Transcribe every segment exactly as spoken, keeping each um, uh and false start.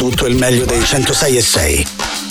tutto il meglio dei centosei e sei.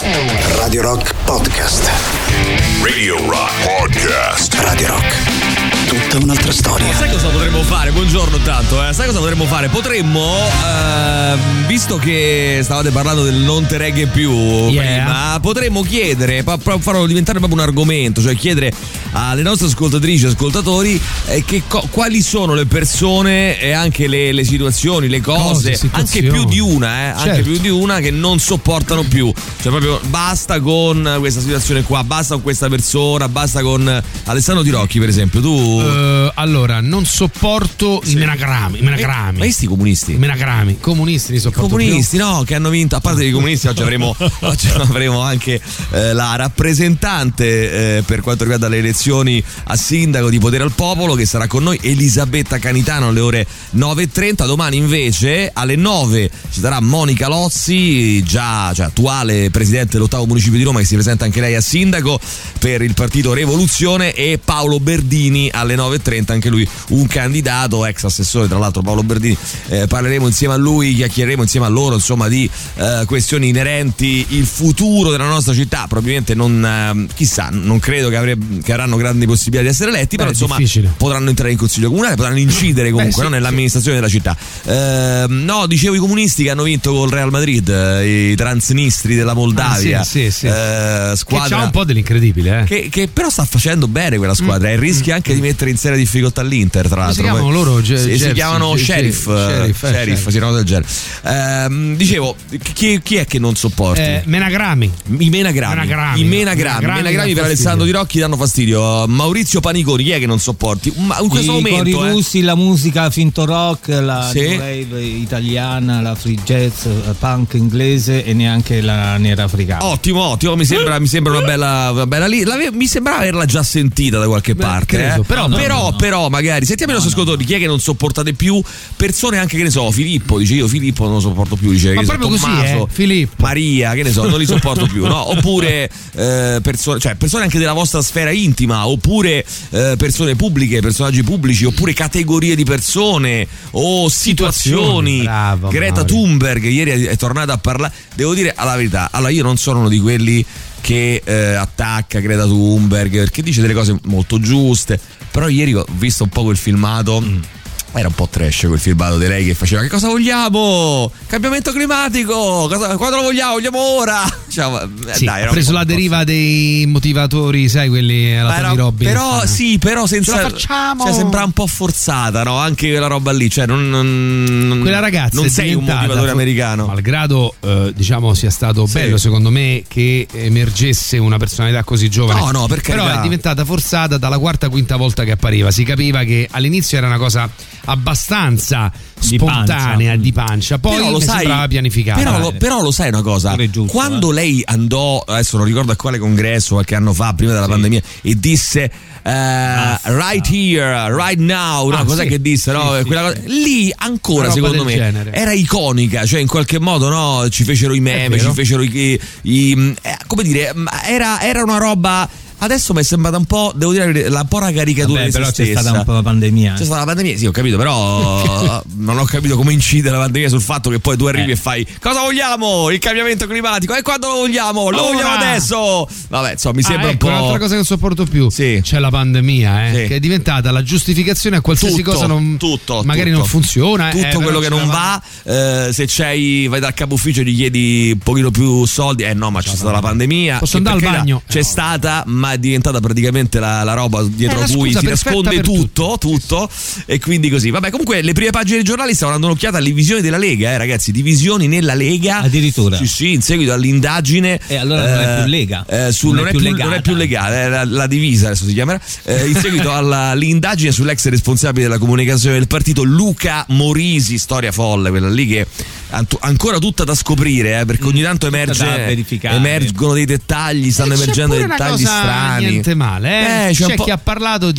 Radio Rock Podcast. Radio Rock Podcast. Radio Rock. Tutta un'altra storia. Sai cosa potremmo fare? Buongiorno tanto, eh. Sai cosa potremmo fare? Potremmo, eh, visto che stavate parlando del non te reggae più yeah. prima, potremmo chiedere, pa- pa- farlo diventare proprio un argomento, cioè chiedere alle nostre ascoltatrici e ascoltatori eh, che co- quali sono le persone e anche le, le situazioni, le cose, cose anche più di una, eh, certo. anche più di una che non sopportano più. Cioè proprio basta con questa situazione qua, basta con questa persona, basta con Alessandro Tirocchi per esempio. Tu Uh, allora, non sopporto sì. i menagrammi. I menagrammi. Ma sti comunisti? I menagrammi. Comunisti li sopporto. I comunisti, più. no, che hanno vinto. A parte dei comunisti, oggi avremo, oggi avremo anche eh, la rappresentante eh, per quanto riguarda le elezioni a sindaco di Potere al Popolo, che sarà con noi, Elisabetta Canitano, alle ore nove e trenta. Domani invece alle nove ci sarà Monica Lozzi, già cioè, attuale presidente dell'ottavo municipio di Roma, che si presenta anche lei a sindaco per il partito Rivoluzione, e Paolo Berdini alle nove e trenta, anche lui un candidato, ex assessore tra l'altro Paolo Berdini. Eh, parleremo insieme a lui, chiacchiereremo insieme a loro insomma di eh, questioni inerenti il futuro della nostra città. Probabilmente non eh, chissà, non credo che, avrebbe, che avranno grandi possibilità di essere eletti, però Beh, insomma difficile. potranno entrare in consiglio comunale, potranno incidere comunque Beh, sì, no, nell'amministrazione sì. della città. Eh, no, dicevo i comunisti che hanno vinto col Real Madrid, eh, i transnistri della Moldavia, ah, sì, sì, sì. Eh, squadra che c'ha un po' dell'incredibile, eh. che, che però sta facendo bene quella squadra, mm. e rischia anche di mettere in seria difficoltà l'Inter, tra l'altro. Si chiamano loro ge- si, Jersey, si chiamano Jersey, Sheriff, Sheriff, eh, Sheriff, sì, no, del genere. Ehm, dicevo, chi, chi è che non sopporti? Eh, menagrammi. I menagrammi. Menagrammi. I menagrammi. I menagrammi per Alessandro Tirocchi danno fastidio. Maurizio Paniconi, chi è che non sopporti? Ma in questo I momento cori eh. russi, la musica finto rock, la sì. new wave italiana, la free jazz, la punk inglese e neanche la nera africana. Ottimo, ottimo, mi sembra, mi sembra una bella, una bella lì. Mi sembra averla già sentita da qualche Beh, parte. credo, Eh. però, no, però, no, no. però, magari sentiamo i no, nostri no, ascoltatori, chi è che non sopportate più? Persone anche, che ne so, Filippo dice io Filippo non lo sopporto più, dice Ma che proprio so, così, Tommaso, eh, Filippo. Maria, che ne so, non li sopporto più, no? Oppure eh, persone, cioè persone anche della vostra sfera intima, oppure eh, persone pubbliche, personaggi pubblici, oppure categorie di persone o situazioni. Bravo, Greta Mauri. Thunberg ieri è, è tornata a parlare. Devo dire alla verità, allora io non sono uno di quelli che eh, attacca Greta Thunberg, perché dice delle cose molto giuste, però ieri ho visto un po' quel filmato. Mm. Era un po' trash quel filmato di lei che faceva: che cosa vogliamo? Cambiamento climatico, cosa, quando lo vogliamo? Vogliamo ora. Cioè, eh, Sì, dai, ha preso la deriva dei motivatori, sai, quelli alla Tony Robbins. Però sì, però senza, ce la facciamo. Cioè, sembra un po' forzata, no? Anche quella roba lì, cioè non, non Quella ragazza non è sei un motivatore americano. Malgrado eh, diciamo sia stato Sì. bello secondo me che emergesse una personalità così giovane. No, no, per Però carità. è diventata forzata dalla quarta quinta volta che appariva. Si capiva che all'inizio era una cosa abbastanza Di spontanea, pancia. di pancia, poi Però lo mi sai, sembrava pianificata. Però lo, però lo sai una cosa, Pure giusto, quando eh. lei andò, adesso non ricordo a quale congresso qualche anno fa, prima della Sì. pandemia, e disse uh, right here, right now, no? Ah, Cos'è sì. che disse? No? Sì, Quella sì, cosa, lì ancora Una roba secondo del me genere. era iconica, cioè in qualche modo no? Ci fecero i meme, vero. ci fecero i, i eh, come dire, era, era una roba. Adesso mi è sembrata un po', devo dire, la un po' una caricatura Vabbè, di se però c'è stessa. stata un po' la pandemia. C'è stata la pandemia, sì, ho capito, però non ho capito come incide la pandemia sul fatto che poi tu arrivi Eh. e fai: cosa vogliamo? Il cambiamento climatico, e quando lo vogliamo? Lo Ora! vogliamo adesso! Vabbè, insomma, mi sembra Ah, ecco, un po'. un'altra cosa che non sopporto più. Sì. C'è la pandemia, eh, Sì. che è diventata la giustificazione a qualsiasi Tutto, cosa non, tutto, magari tutto. non funziona. Tutto eh, quello però che c'è non la va, eh, se c'hai, vai dal capo ufficio e gli chiedi un pochino più soldi, eh no, ma c'è stata la pandemia. Posso che andare per al carità bagno? C'è Eh, no. stata, ma è diventata praticamente La, la roba dietro È la cui scusa si perfetta nasconde per tutto, tutto, e quindi così. Vabbè, comunque le prime pagine dei giornali stavano dando un'occhiata alle divisioni della Lega, eh, ragazzi, divisioni nella Lega. Addirittura. Sì, sì, in seguito all'indagine. E allora non è più Lega. eh, sul, non, Non è è più più, legata. non è più legale, è la, la divisa adesso si chiamerà. Eh, in seguito alla, all'indagine sull'ex responsabile della comunicazione del partito Luca Morisi, storia folle quella lì che anto- ancora tutta da scoprire, eh, perché ogni tanto Tutta emerge, da verificare. emergono dei dettagli, stanno E c'è emergendo pure dei una dettagli cosa strani. niente male, eh? Eh, c'è c'è un po'- chi ha parlato di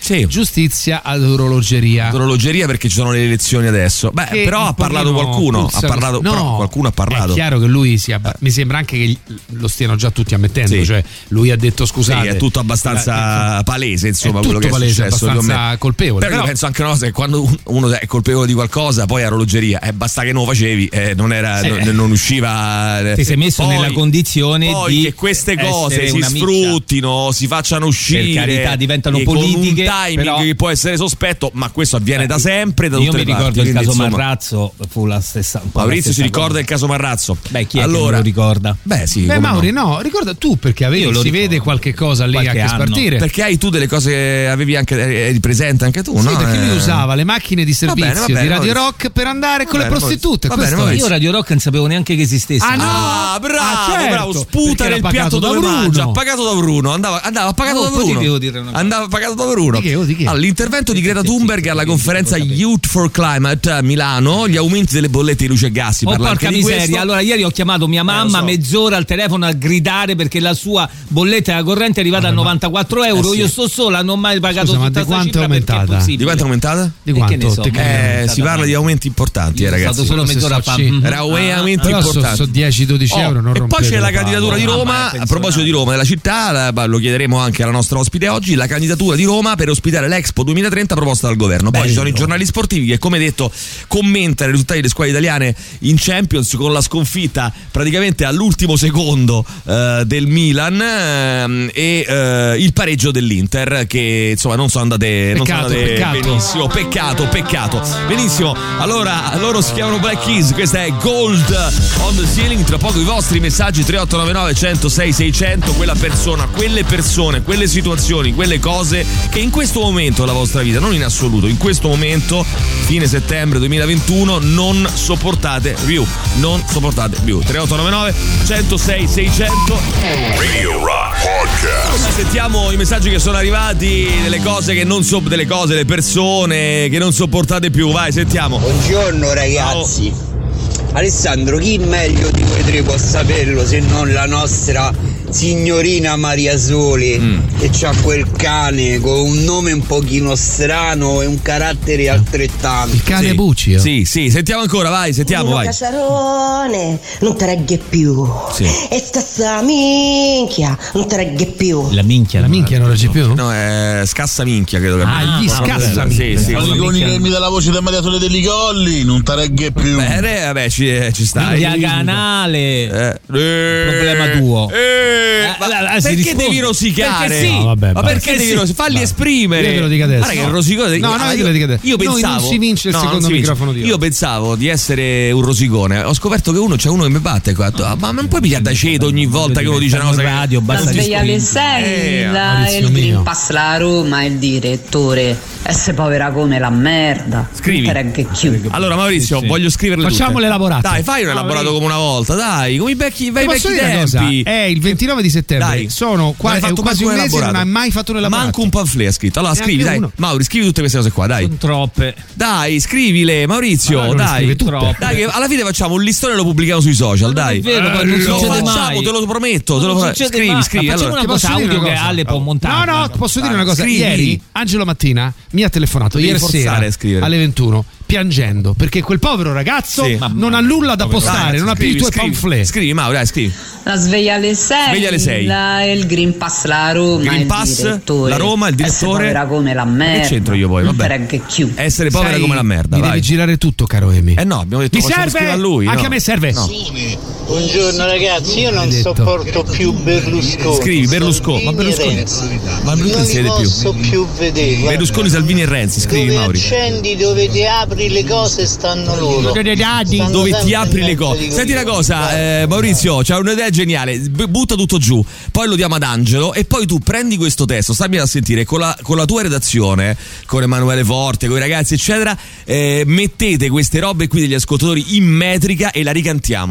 sì. giustizia ad orologeria. Ad orologeria perché ci sono le elezioni adesso. Beh, Che però ha parlato qualcuno. Ha parlato, no, però qualcuno ha parlato. È chiaro che lui sia. Eh. Mi sembra anche che lo stiano già tutti ammettendo. Sì. Cioè, lui ha detto scusate. Sì, è tutto abbastanza palese, insomma, è quello tutto che palese, è successo. abbastanza colpevole. Però, però io penso anche una cosa che quando uno è colpevole di qualcosa, poi a orologeria, eh, basta che non lo facevi, eh, non era, sì. non, non usciva. Eh, ti sei messo poi, nella condizione poi di che queste cose si una sfruttino, si facciano uscire, per carità, diventano e politiche, con un timing però... che può essere sospetto, ma questo avviene eh, da sempre, da io tutte mi le ricordo parti, il quindi, caso insomma, Marrazzo fu la stessa un po' Maurizio la stessa si ricorda cosa. il caso Marrazzo? Beh, chi è allora, che non lo ricorda? Beh sì, Beh, Mauri, no. no, ricorda tu perché avevi, Io lo si ricordo. vede qualche cosa lì Qualche a che anno. spartire. Perché hai tu delle cose, avevi anche, eri presente anche tu, Sì, no? perché lui Eh. usava le macchine di servizio bene, va bene, di Radio Maurizio. Rock per andare Va con bene, le prostitute. va bene, Questo è. Maurizio. Io Radio Rock non sapevo neanche che esistesse. Ah, no? Ah, bravo, Ah, certo, bravo, sputa perché era nel pagato piatto da dove Bruno. mangia, pagato da Bruno, andava, andava pagato Oh, da poi ti Bruno. devo dire una cosa. Andava pagato da Bruno. Di che? Oh, di che? Allora, l'intervento di Greta Thunberg alla conferenza Youth for Climate a Milano, gli aumenti delle bollette di luce e gas. Si Oh, parla porca anche di miseria, questo. allora ieri ho chiamato mia mamma so. mezz'ora al telefono a gridare perché la sua bolletta della corrente è arrivata a novantaquattro euro. Eh sì. Io sto sola, non ho mai pagato Scusa, ma tutta di questa quanto è cifra perché aumentata? possibile. Di quanto è aumentata? Di E che quanto? ne so, Te- ma- Eh, è si parla di aumenti importanti, Io eh, sono ragazzi. stato solo Se mezz'ora so fa. ci- Mm. Era aumenti Però so, importanti. so dieci dodici Oh, euro non e poi rompete c'è la le candidatura palle. di No, ma è Roma. A pensionato. proposito di Roma, della città, la- lo chiederemo anche alla nostra ospite oggi. La candidatura di Roma per ospitare l'Expo duemilatrenta proposta dal governo. Poi Bello. ci sono i giornali sportivi che, come detto, commentano i risultati delle squadre italiane in Champions con la sconfitta praticamente all'ultimo secondo eh, del Milan ehm, e eh, il pareggio dell'Inter, che insomma non sono andate, non sono Peccato, andate peccato. benissimo. Peccato, peccato. Benissimo. Allora, loro si chiamano Black Keys. Questa è Gold on the Ceiling. Tra poco i vostri messaggi tre otto nove nove uno zero sei sei zero zero. Quella persona, quelle persone, quelle situazioni, quelle cose che in questo momento della vostra vita, non in assoluto, in questo momento, fine settembre duemilaventuno, non sopportate più. Non sopportate più. tre otto nove nove uno zero sei sei zero zero. Radio Rock Podcast. Sentiamo i messaggi che sono arrivati, delle cose che non so, delle cose, le persone che non sopportate più. Vai, sentiamo. Buongiorno ragazzi. Alessandro, chi meglio di voi tre può saperlo se non la nostra signorina Maria Sole, Mm. che c'ha quel cane con un nome un pochino strano e un carattere altrettanto. Il cane Sì. Buccio. Sì, sì, sentiamo ancora, vai, sentiamo, Nino vai. Caciarone, non te regge più. Sì. E sta sta minchia, non te regge più. La minchia, La minchia non regge più? No, è scassa minchia, credo che Ah, gli scassa Sì, sì. Maliconi che mi dà la voce del Mariatore degli Colli, non ti regge più. Bene, vabbè, ci, eh, ci sta. via canale. Eh, Problema tuo. Eh, ma Eh, eh, si perché risponde. devi rosicare? Perché sì. No, vabbè, ma basta. perché Perché devi sì. rosicare? Falli esprimere. Io te lo dico adesso. Guarda che il No. rosicone. No, no, ah, io te lo dico adesso. Io Noi non pensavo. si vince il no, secondo non si vince. microfono di Io oggi. pensavo di essere un rosicone. Ho scoperto che uno c'è uno che mi batte qua. Ah, ma non puoi pigliare da ceto ogni volta che uno dice una cosa. che- radio, La basta sveglia alle distinti. sei, Eh, la- Maurizio il mio. Green Pass la Roma, il direttore. Essere povera come la merda. Scrivi. Non te regge più. Allora Maurizio, Sì, sì. voglio scriverle Facciamo tutte. l'elaborato. Dai, fai un elaborato come una volta, dai, come i vecchi, vai Ti posso vecchi dire una cosa? tempi. È il ventinove di settembre. Dai. Sono qua, Non hai è fatto quasi un manco un mese e non elaborato. hai mai fatto un elaborato. Manco un pamphlet ha scritto. Allora Neanche scrivi, dai. uno. Mauri, scrivi tutte queste cose qua, dai. Sono troppe. Dai, scrivile, Maurizio, Ma allora dai. scrive tutte. Troppe. Dai, che alla fine facciamo un listone e lo pubblichiamo sui social, dai. è vero, poi non lo succede facciamo, mai. te lo prometto, te lo Non prometto. succede Scrivi, mai. scrivi. Ma facciamo Allora, una Ti posso cosa dire audio una che cosa? Ale può montare. No, no, posso dire una cosa. Scrivi. Ieri Angelo Mattina mi ha telefonato Devi ieri forzare sera a scrivere. alle ventuno piangendo perché quel povero ragazzo Sì. non ha nulla da postare, dai, non ha più i scrivi, tuoi scrivi. pamphlet. Scrivi, Mauri, dai, scrivi. La sveglia alle sei, Sveglia alle sei. la- il Green Pass la Roma, Green il Pass, direttore. la Roma, il direttore. Essere povera come la merda. Che c'entro io poi? Non Vabbè. te regge più. Essere povera Sai, come la merda, mi vai. devi girare tutto, caro Emi. Eh no, abbiamo detto Mi facciamo serve? scrivere a lui. Anche no. a me serve. No. Buongiorno ragazzi, io non Detto. sopporto più Berlusconi. Scrivi Berlusconi, ma Salvini e Berlusconi. Renzi. Ma Berlusconi non si li vede più. posso più vedere. guarda. Berlusconi, Salvini e Renzi, scrivi, Dove Mauri. accendi, dove ti apri le cose stanno loro. Stanno Dove ti sempre apri in le mezzo cose. di Senti una coglioni. cosa, eh, Maurizio, c'ha un'idea geniale. B- butta tutto giù, poi lo diamo ad Angelo e poi tu prendi questo testo, stammi a sentire con la, con la tua redazione, con Emanuele Forte, con i ragazzi, eccetera. Eh, mettete queste robe qui degli ascoltatori in metrica e la ricantiamo.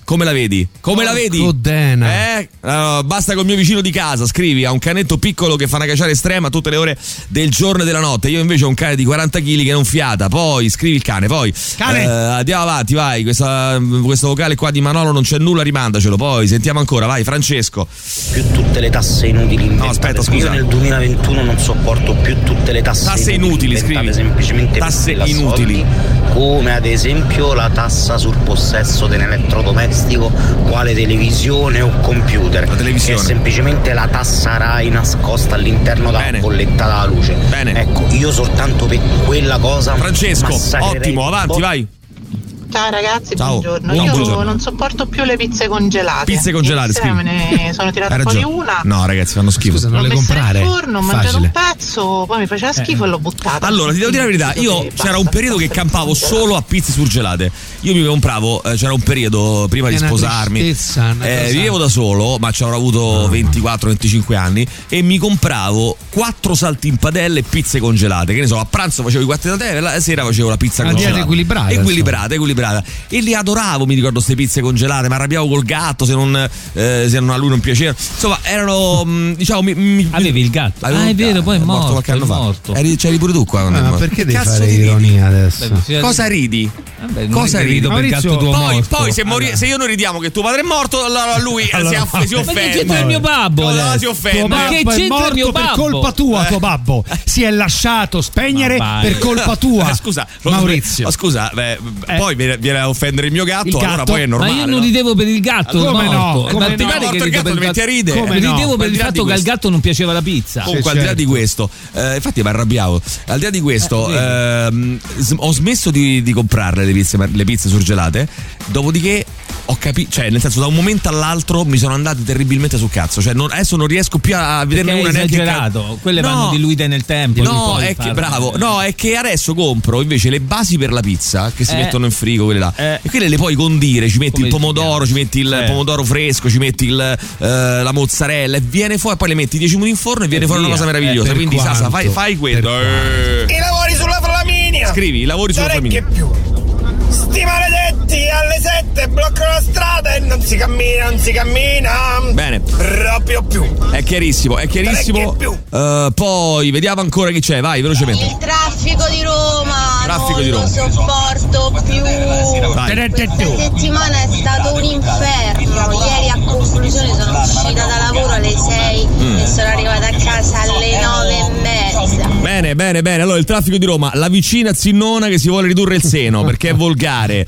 Come la vedi? Come la vedi? Codena. Eh? Uh, basta col mio vicino di casa, scrivi, ha un canetto piccolo che fa una cacciara estrema tutte le ore del giorno e della notte. Io invece ho un cane di quaranta chili che non fiata. Poi scrivi il cane, poi cane. Uh, andiamo avanti, vai. Questa, questo vocale qua di Manolo non c'è nulla, rimandacelo. Poi sentiamo ancora, vai Francesco. Più tutte le tasse inutili inventate. No, aspetta, scusa. Io nel duemilaventuno non sopporto più tutte le tasse, tasse inutili, scrivi. Semplicemente tasse inutili. Soldi, come ad esempio la tassa sul possesso dell'elettrodomestico quale televisione o computer, la televisione. Che è semplicemente la tassa RAI nascosta all'interno della bolletta della luce. Bene. Ecco, io soltanto per quella cosa Francesco, ottimo, avanti, vai. Ciao ragazzi, Ciao. buongiorno. No, Io buongiorno. non sopporto più le pizze congelate. Pizze congelate, scrivi. Me ne sono tirata fuori una. No, ragazzi, fanno schifo. Scusa, non l'ho le messa comprare. nel forno, ho mangiato Facile. un pezzo, poi mi faceva schifo eh. e l'ho buttata. Allora, ti devo dire la verità, io Basta, c'era un periodo che campavo solo a pizze surgelate. Io mi compravo, eh, c'era un periodo prima di È una sposarmi. tristezza, una Eh, cosa- vivevo da solo, ma ci avrò avuto ventiquattro venticinque anni e mi compravo quattro salti in padella e pizze congelate. Che ne so, a pranzo facevo i quattro di padella, la sera facevo la pizza Una congelata. dieta equilibrata, Equilibrata, equilibrata. E li adoravo, mi ricordo queste pizze congelate, mi arrabbiavo col gatto se non, eh, se non a lui non piaceva. Insomma, erano mh, diciamo mi, mi, Avevi il gatto. avevo Ah, un è vero, gatto, poi è morto, qualche è anno fa. morto. Eri, c'eri pure tu qua. quando Ah, è ma morto. perché devi Cazzo fare ti ridi? ironia adesso? Beh, Cosa ridi? Vabbè, Cosa non è che ridi? rido per il gatto tuo Poi, morto. poi se, mori- se io non ridiamo che tuo padre è morto, allora lui eh, si, aff- si Ma che offende. c'entra il mio babbo? Allora adesso? si offende. Ma che Babbo è c'entra il mio morto per babbo? colpa tua, tuo babbo. Si è lasciato spegnere Ma vai. per colpa tua. Eh, scusa, lo- Maurizio. ma scusa, beh, Eh. poi viene, viene a offendere il mio gatto, Il allora gatto? poi è Ma normale. io non no? ridevo per il gatto. Come morto. no? Ma Come ti no? pare Morto che il rido gatto, per ti il metti a fatto- ridere. Come ridevo no? per Al il di là fatto di che al questo. gatto non piaceva la pizza. Comunque, Sì, al di là di certo. questo, eh, infatti mi arrabbiavo. Al di là di questo, Eh, ehm, s- ho smesso di, di comprarle le pizze, le pizze surgelate. Dopodiché ho capito, cioè, nel senso, da un momento all'altro mi sono andati terribilmente sul cazzo. Cioè, non- adesso non riesco più a vederne Perché una è neanche. esagerato. Quelle No. vanno diluite nel tempo. No, poi è che fanno- bravo. No, è che adesso compro invece le basi per la pizza che si Eh. mettono in frigo, quelle là. Eh. E quelle le puoi condire, ci metti Come il si pomodoro, chiama? ci metti il Eh. pomodoro fresco, ci metti il, eh, la mozzarella e viene fuori, poi le metti dieci minuti in forno e viene E fuori una via. cosa meravigliosa. Eh, per Quindi Sasa, fai, quanto? fai quello. Per Eh. I lavori sulla Flaminia. Scrivi, i lavori sulla Non è famiglia. che più. Sti maledetti alle sette bloccano la strada e non si cammina, non si cammina. Bene. Proprio più. È chiarissimo, è chiarissimo. Parecchie più. Eh, poi vediamo ancora chi c'è, vai velocemente. Il traffico di Roma Traffico non di Roma. lo sopporto più. Vai. Questa settimana è stato un inferno. Ieri a conclusione sono uscita da lavoro alle sei Mm. e sono arrivata a casa alle nove e mezza. Bene, bene, bene. Allora, il traffico di Roma, la vicina zinnona che si vuole ridurre il seno perché è volgare.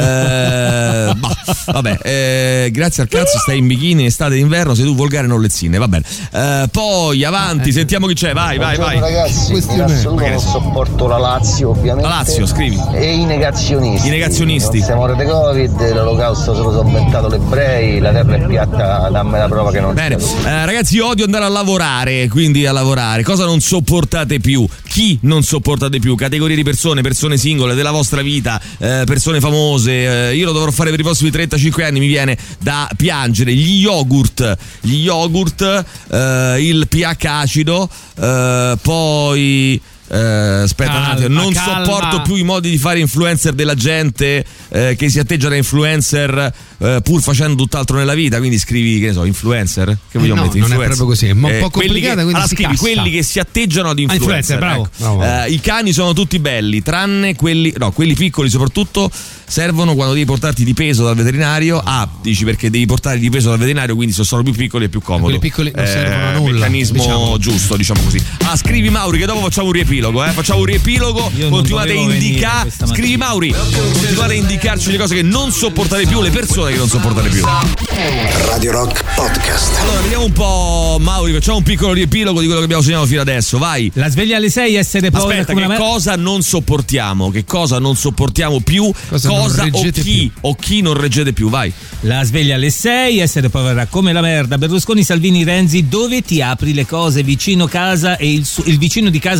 Eh, bah, vabbè, eh, grazie al cazzo stai in bikini in estate e inverno, sei tu volgare non lezzine, va bene. Eh, poi avanti, sentiamo chi c'è, vai, vai, vai. Ragazzi, in assoluto non sopporto la Lazio, ovviamente. La Lazio, scrivi. E i negazionisti. I negazionisti. Non siamo morte Covid, l'olocausto se lo sono inventato l'ebrei, la terra è piatta, dammi la prova che non Bene, c'è. eh, ragazzi, io odio andare a lavorare, quindi a lavorare. Cosa non sopportate più? Chi non sopportate più? Categorie di persone, persone singole della vostra vita, eh, persone famose. Eh, io lo dovrò fare per i prossimi trentacinque anni, mi viene da piangere. Gli yogurt, gli yogurt, eh, il pH acido, eh, poi... Eh, aspetta Calma, un attimo, non calma. sopporto più i modi di fare influencer della gente eh, che si atteggia da influencer eh, pur facendo tutt'altro nella vita. Quindi scrivi, che ne so, influencer. Che vogliamo no, mettere? non è Influencer. proprio così, è un po' Eh, quelli complicata, che, quindi allora si scrivi cassa. quelli che si atteggiano ad influencer. influencer, bravo, ecco. bravo. Eh, I cani sono tutti belli, tranne quelli, no, quelli piccoli soprattutto servono quando devi portarti di peso dal veterinario. Ah, dici perché devi portare di peso dal veterinario, quindi se sono più piccoli è più comodo. Quelli piccoli non servono a nulla, Meccanismo diciamo. giusto, diciamo così. Ah, scrivi Mauri che dopo facciamo un riepilogo, eh? Facciamo un riepilogo, Io non continuate a dovevo venire indicare. questa Scrivi mattina. Mauri, continuate a indicarci le cose che non sopportate più, le persone che non sopportate più. Radio Rock Podcast. Allora, vediamo un po', Mauri, facciamo un piccolo riepilogo di quello che abbiamo segnato fino adesso, vai. La sveglia alle sei, essere povera Aspetta, come che una merda. cosa non sopportiamo? Che cosa non sopportiamo più? Cosa non o reggete chi? O chi non reggete più? Vai. La sveglia alle sei, essere povera come la merda. Berlusconi, Salvini, Renzi, dove ti apri le cose? Vicino casa e il, su- il vicino di casa e il suo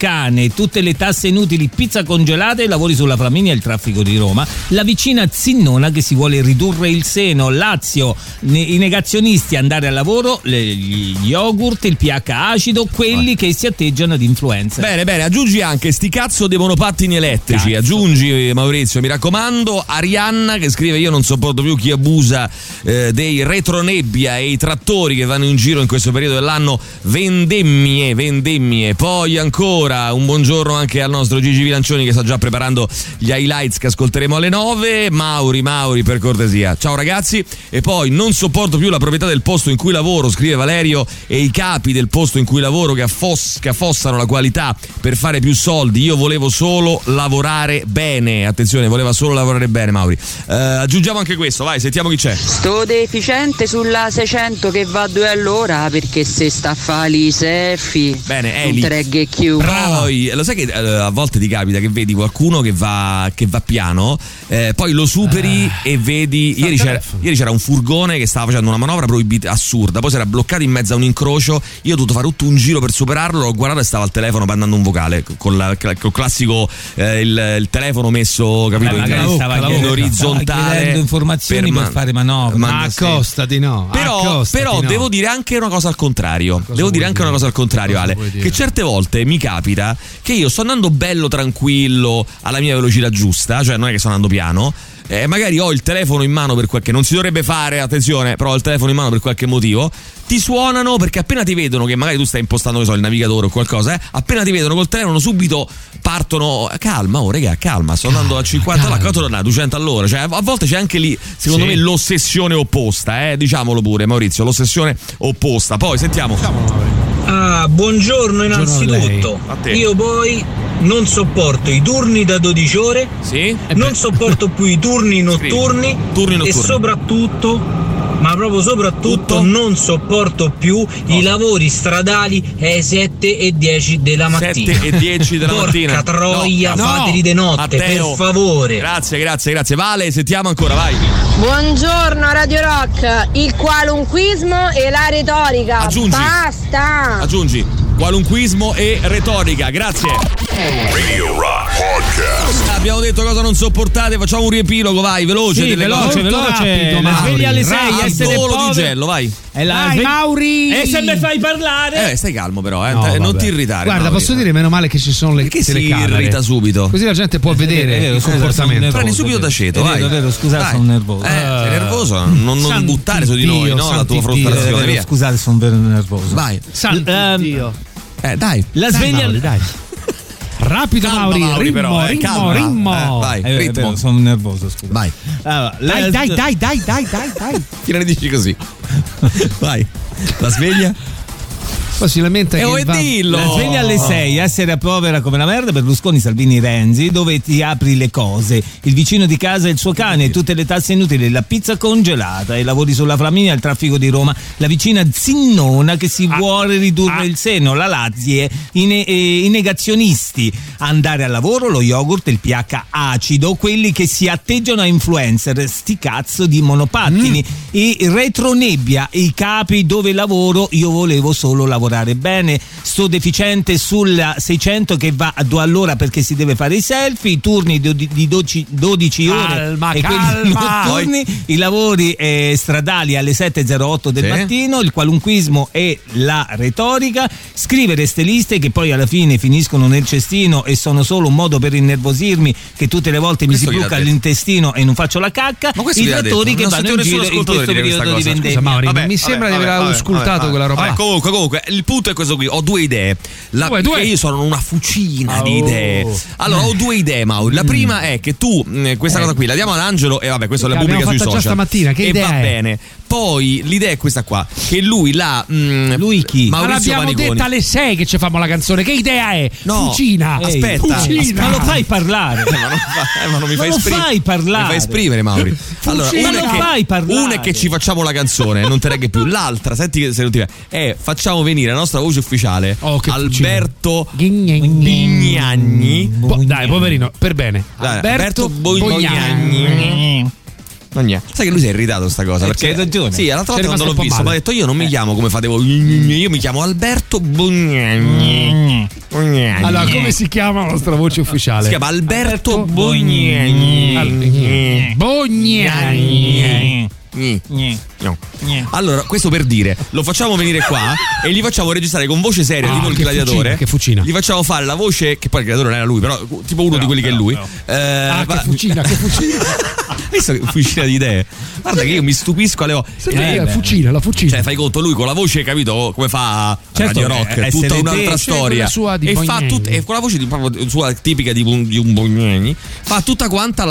cane, tutte le tasse inutili, pizza congelata e lavori sulla Flaminia e il traffico di Roma. La vicina zinnona che si vuole ridurre il seno. Lazio, i negazionisti, andare al lavoro, le, gli yogurt, il pH acido, quelli che si atteggiano ad influenza. Bene, bene, aggiungi anche sti cazzo dei monopattini elettrici. Cazzo. Aggiungi, Maurizio, mi raccomando. Arianna che scrive: io non sopporto più chi abusa eh, dei retronebbia e i trattori che vanno in giro in questo periodo dell'anno. Vendemmie, vendemmie. Poi ancora un buongiorno anche al nostro Gigi Vilancioni che sta già preparando gli highlights che ascolteremo alle nove. Mauri, Mauri, per cortesia. Ciao ragazzi. E poi non sopporto più la proprietà del posto in cui lavoro, scrive Valerio, e i capi del posto in cui lavoro che, affoss- che affossano la qualità per fare più soldi. Io volevo solo lavorare bene. Attenzione, voleva solo lavorare bene, Mauri. Uh, aggiungiamo anche questo, vai, sentiamo chi c'è. Sto deficiente sulla seicento che va a due all'ora perché se sta a fare i selfie. Bene, Eli. Un tregge più. Poi, lo sai che uh, a volte ti capita che vedi qualcuno che va, che va piano, eh, poi lo superi uh, e vedi. Ieri c'era, ieri c'era un furgone che stava facendo una manovra proibita assurda, poi si era bloccato in mezzo a un incrocio. Io ho dovuto fare tutto un giro per superarlo. L'ho guardato e stava al telefono mandando un vocale con la, col classico eh, il, il telefono messo, capito, eh, in, stava in chiedendo, orizzontale, stava chiedendo informazioni per, man- per fare manovre. Ma accostati, no. Però, accostati, però no. devo dire anche una cosa al contrario. Cosa devo dire anche dire? una cosa al contrario, cosa Ale. Che certe volte mi capita che io sto andando bello tranquillo alla mia velocità giusta, cioè non è che sto andando piano. Eh, magari ho il telefono in mano per qualche, non si dovrebbe fare, attenzione, però ho il telefono in mano per qualche motivo. Ti suonano perché appena ti vedono che magari tu stai impostando, che so, il navigatore o qualcosa, eh, appena ti vedono col telefono subito partono. Calma, oh regà, calma, sto andando a cinquanta, là, quanto torna? duecento all'ora. Cioè, a volte c'è anche lì, secondo sì. me, l'ossessione opposta, eh, diciamolo pure, Maurizio, l'ossessione opposta. Poi sentiamo. Ah, buongiorno innanzitutto. Io poi non sopporto i turni da dodici ore, sì? non sopporto più i turni notturni, turni notturni. E soprattutto, ma proprio soprattutto, Tutto? non sopporto più Cosa? i lavori stradali alle sette e dieci della mattina. sette e dieci della Porca mattina. troia, no, fateli no. di notte, Matteo. per favore. Grazie, grazie, grazie. Vale, sentiamo ancora, vai. Buongiorno Radio Rock, il qualunquismo e la retorica. Aggiungi. Basta. Aggiungi. Qualunquismo e retorica, grazie. Radio Rock Podcast. Abbiamo detto cosa non sopportate, facciamo un riepilogo, vai, veloce. Sì, delle veloce, cose. veloce. Rapido, la sveglia alle sei, Rapido, essere volo poveri. di gelo, vai. E la Vai, sve- Mauri! E se mi fai parlare? Eh, stai calmo però, eh. No, non vabbè. ti irritare. Guarda, Mauri. posso dire, meno male che ci sono le Perché si telecamere. irrita subito? Così la gente può vedere è vero, il scusa, comportamento. sono Prendi subito da ceto, È vai. vero, è vero, scusate, Dai. sono nervoso. Eh, sei nervoso? Non, non buttare su di noi, Dio, no? La tua santi Dio, frustrazione, Eh, via. Scusate, sono vero nervoso. Vai. Santo Ehm, Dio. Eh, dai. La Dai, sveglia Mauri, dai. Rapido, Calma, Mauri, Mauri, rimmo, però, eh, rimmo, calma. rimmo. Eh, vai, Eh, ritmo. vero, sono nervoso, scusa. Vai. Allora, Dai, la- dai, dai, dai, dai, dai, dai. Chi ne dici così? Vai. La sveglia? Poi si lamenta E che oh, e va- dillo. La sveglia alle sei, essere a povera come la merda, Berlusconi, Salvini, Renzi, dove ti apri le cose, il vicino di casa e il suo cane, tutte le tasse inutili, la pizza congelata, i lavori sulla Flaminia, il traffico di Roma, la vicina zinnona che si Ah. vuole ridurre Ah. il seno, la Lazie, i, ne- eh, i negazionisti, andare al lavoro, lo yogurt, il pH acido, quelli che si atteggiano a influencer, sti cazzo di monopattini, Mm. i retronebbia, i capi dove lavoro, io volevo solo lavorare bene, sto deficiente sulla seicento che va a due all'ora perché si deve fare i selfie, i turni di di dodici, dodici ore Calma, e quelli calma. notturni, i lavori eh, stradali alle sette e zero otto del Sì. mattino, il qualunquismo e la retorica, scrivere ste liste che poi alla fine finiscono nel cestino e sono solo un modo per innervosirmi, che tutte le volte mi Questo si chi l'ha blocca detto? l'intestino e non faccio la cacca, Ma questo i chi l'ha trattori detto? che Non ho vanno in sentito giro nessun in questo ascoltatore dire periodo di questa cosa. vendemmia. Scusa, Mauri, Vabbè, mi vabbè, sembra di vabbè, aver vabbè, auscultato vabbè, quella roba. vabbè, là. comunque, comunque, il punto è questo qui. Ho due idee. La, Due, due. Perché io sono una fucina Oh. di idee. Allora, ho due idee, Mauri. La prima è che tu, mh, questa cosa qui, la diamo ad Angelo e vabbè, questo la L'abbiamo pubblica sui fatta già social. stamattina, che e idea va è? bene. Poi l'idea è questa qua: che lui la. Mh, Lui chi? Ma Maurizio l'abbiamo Paniconi. detta alle sei che ci famo la canzone. Che idea è? No, Fucina. Ehi, aspetta, Fucina. Ma lo fai parlare? Eh, ma non, fa- eh, ma non mi Ma fai lo esprimere. fai parlare. Mi fai esprimere, Mauri. Allora, Ma una lo è che, fai parlare. una è che ci facciamo la canzone, non te regge più. L'altra, senti che se non ti va, è facciamo venire la nostra voce ufficiale, Oh, che Alberto Ghignagni. Bignagni. Po- dai, poverino, per bene. Dai, Alberto Bognagni. Bognagni. Non niente. Sai che lui si è irritato sta cosa? Eh, Perché c'hai ragione. Sì, l'altra C'è volta quando rimasto l'ho un po' visto mi ha male. detto io non mi chiamo come fate voi. Io mi chiamo Alberto Bognagni. Allora, come si chiama la nostra voce ufficiale? Si chiama Alberto, Alberto Bognani. Bognani. No. Allora, questo per dire, lo facciamo venire qua e gli facciamo registrare con voce seria, ah, tipo il gladiatore. Fucina, che fucina. Gli facciamo fare la voce, che poi il gladiatore non era lui, però tipo uno però, di quelli però, che è lui. Eh, ah, va... che fucina, che fucina. Visto che fucina di idee. Guarda che io mi stupisco alle volte. Eh, la fucina, la fucina. Cioè, fai conto, lui con la voce, capito, come fa certo, Radio Rock, è tutta un'altra cioè, storia. Sua di e Bognani. fa tut- e con la voce di, proprio sua tipica di un, di un Bognani, fa tutta quanta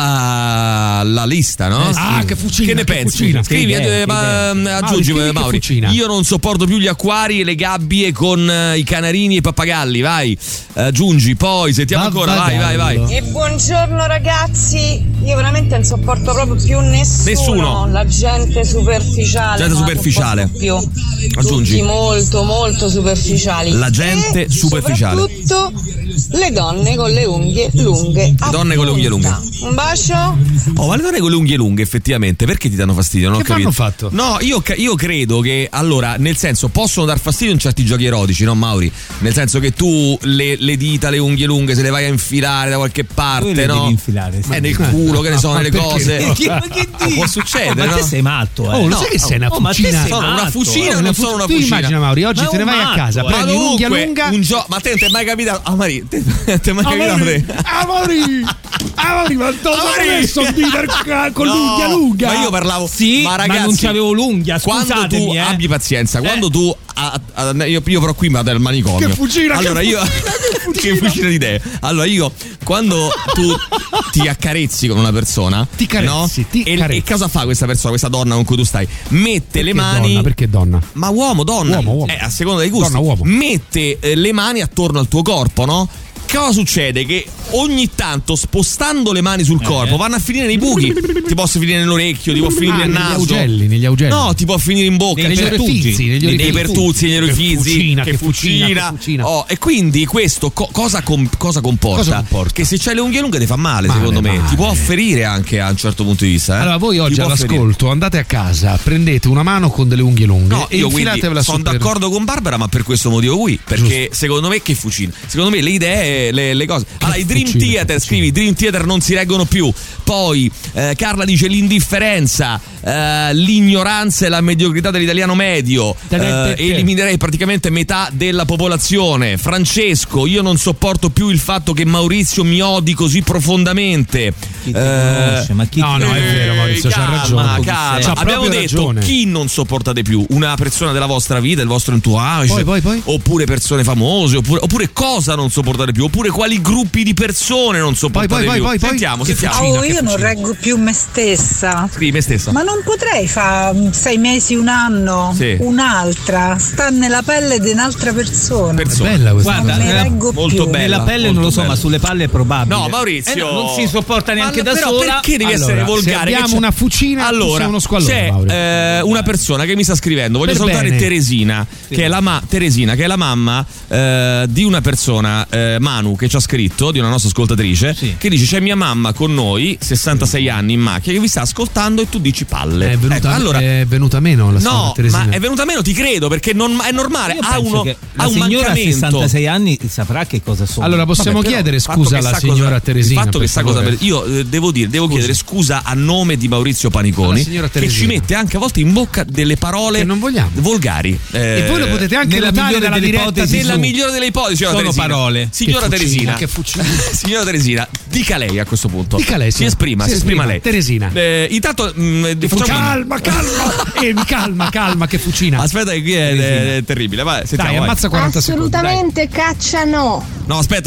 la, la lista, no? Eh, sì. Ah, che fucina. Che ne che pensi? Fucina. Scrivi, che eh, ma Mauri, aggiungi Mauri. Mauri. Io non sopporto più gli acquari e le gabbie con uh, i canarini e i pappagalli. Vai, aggiungi, poi sentiamo ancora. Vai, vai, vai. E buongiorno ragazzi. Io veramente non sopporto proprio più nessuno. Nessuno. La gente superficiale. Gente superficiale. Più. Aggiungi. Tutti molto, molto superficiali. La gente e superficiale. Soprattutto le donne con le unghie lunghe. Le donne con le unghie lunghe. Un bacio. Oh, ma le donne con le unghie lunghe, effettivamente, perché ti danno fastidio? Non ho che capito. hanno fatto? No, io, io credo che, allora, nel senso, possono dar fastidio in certi giochi erotici, no, Mauri? Nel senso che tu le, le dita, le unghie lunghe, se le vai a infilare da qualche parte, le no? Devi infilare, sì. Eh, nel culo, che ne so, nelle cose. No? Che, ma che oh, può succedere, oh, ma no? te sei matto, eh. Oh, lo no, sai che sei una oh, fucina? Sono una fucina, oh, non sono una tu fucina. Immagina, Mauri, oggi ma te ne vai matto, a casa, eh. prendi un'unghia lunga. Un gio- ma te non ti è mai capitato? Ah, Mauri, te, ti è mai capitato te? Ah, Mauri! Ah, Mauri, ma dove messo un dito con no, l'unghia lunga? Ma io parlavo, sì, ma ragazzi, ma non c'avevo l'unghia, scusatemi, quando tu eh. abbi pazienza, eh. quando tu a, a, a, io, io però qui mi vado al manicomio. Che fucina, allora che io fucina, che fucina. che fucina di idee. Allora io quando tu ti accarezzi con una persona, ti carezzi, no? ti e, carezzi. e cosa fa questa persona, questa donna con cui tu stai? Mette perché le mani. Donna, perché donna? Ma uomo, donna. Uomo, uomo. Eh, a seconda dei gusti. Donna, uomo. Mette eh, le mani attorno al tuo corpo, no? Cosa succede? Che ogni tanto spostando le mani sul corpo eh. vanno a finire nei buchi. Ti posso finire nell'orecchio, ti può finire ah, nel naso. Negli augelli, negli augelli. No, ti può finire in bocca. Negli orifizi, negli orifizi. Nei pertuzzi, negli orifizi. Che fucina, che fucina. Oh, e quindi questo co- cosa, com- cosa, comporta? cosa comporta? Che se c'hai le unghie lunghe ti fa male, male secondo me. male. Ti può ferire anche a un certo punto di vista. Eh? Allora voi oggi ti all'ascolto andate a casa, prendete una mano con delle unghie lunghe no, e io infilatevela sono super... d'accordo con Barbara, ma per questo motivo qui. Perché Giusto. secondo me che fucina. Secondo me le idee, le, le cose. Allora, i Dream Fucina, Theater, fucina. Scrivi Dream Theater non si reggono più. Poi eh, Carla dice l'indifferenza, eh, l'ignoranza e la mediocrità dell'italiano medio. Eh, eliminerei praticamente metà della popolazione. Francesco, io non sopporto più il fatto che Maurizio mi odi così profondamente. Chi ti conosce? Ma chi no, ti no, è vero, Maurizio, c'ha ragione. Calma. Abbiamo detto ragione. Chi non sopportate più? Una persona della vostra vita, il vostro entourage, poi, poi, poi. oppure persone famose, oppure, oppure cosa non sopportate più, oppure quali gruppi di persone non sopportate poi, poi, più. Poi, poi, sentiamo, che sentiamo. Oh, io non reggo più me stessa. Scrivi me stessa. Ma non potrei fare sei mesi, un anno, sì. un'altra, sta nella pelle di un'altra persona. persona. È bella questa Guarda, non mi eh, reggo molto più. bella. Nella pelle molto non lo so, bella. ma sulle palle è probabile. No, Maurizio, eh, no, non si sopporta neanche allora, da però sola. perché devi allora, essere volgare? Se abbiamo una fucina, allora, tu sei uno squallone, c'è eh, una persona che mi sta scrivendo. Voglio per salutare bene. Teresina, sì. che è la ma- Teresina, che è la mamma eh, di una persona, eh, Manu, che ci ha scritto, di una nostra ascoltatrice, sì. che dice: c'è mia mamma con noi, sessantasei anni in macchina, che vi sta ascoltando e tu dici palle. È venuta, ecco, allora, è venuta meno la no, Teresina. ma è venuta meno, ti credo, perché non, è normale. Io ha penso uno che ha la un signora a mancamento. sessantasei anni saprà che cosa sono. Allora possiamo Vabbè, chiedere però, scusa il fatto alla che sta signora cosa, Teresina. Il fatto che sta cosa favore. per, io eh, devo dire, devo Scusi. chiedere scusa a nome di Maurizio Paniconi, che ci mette anche a volte in bocca delle parole che non vogliamo. volgari. Eh, e voi lo potete anche nella notare migliore dalla delle diretta ipotesi, nella su. migliore delle ipotesi, signora sono Teresina. parole. Signora che Teresina, che fucina. signora Teresina, dica lei a questo punto. Dica lei, si esprima, si, si esprima lei. Teresina. Eh, intanto mh, facciamo calma, calma, eh, calma, calma, che fucina. Aspetta, che qui è, è, è terribile. Vai, sentiamo, dai, vai. ammazza quaranta Assolutamente secondi. caccia no. No, aspetta.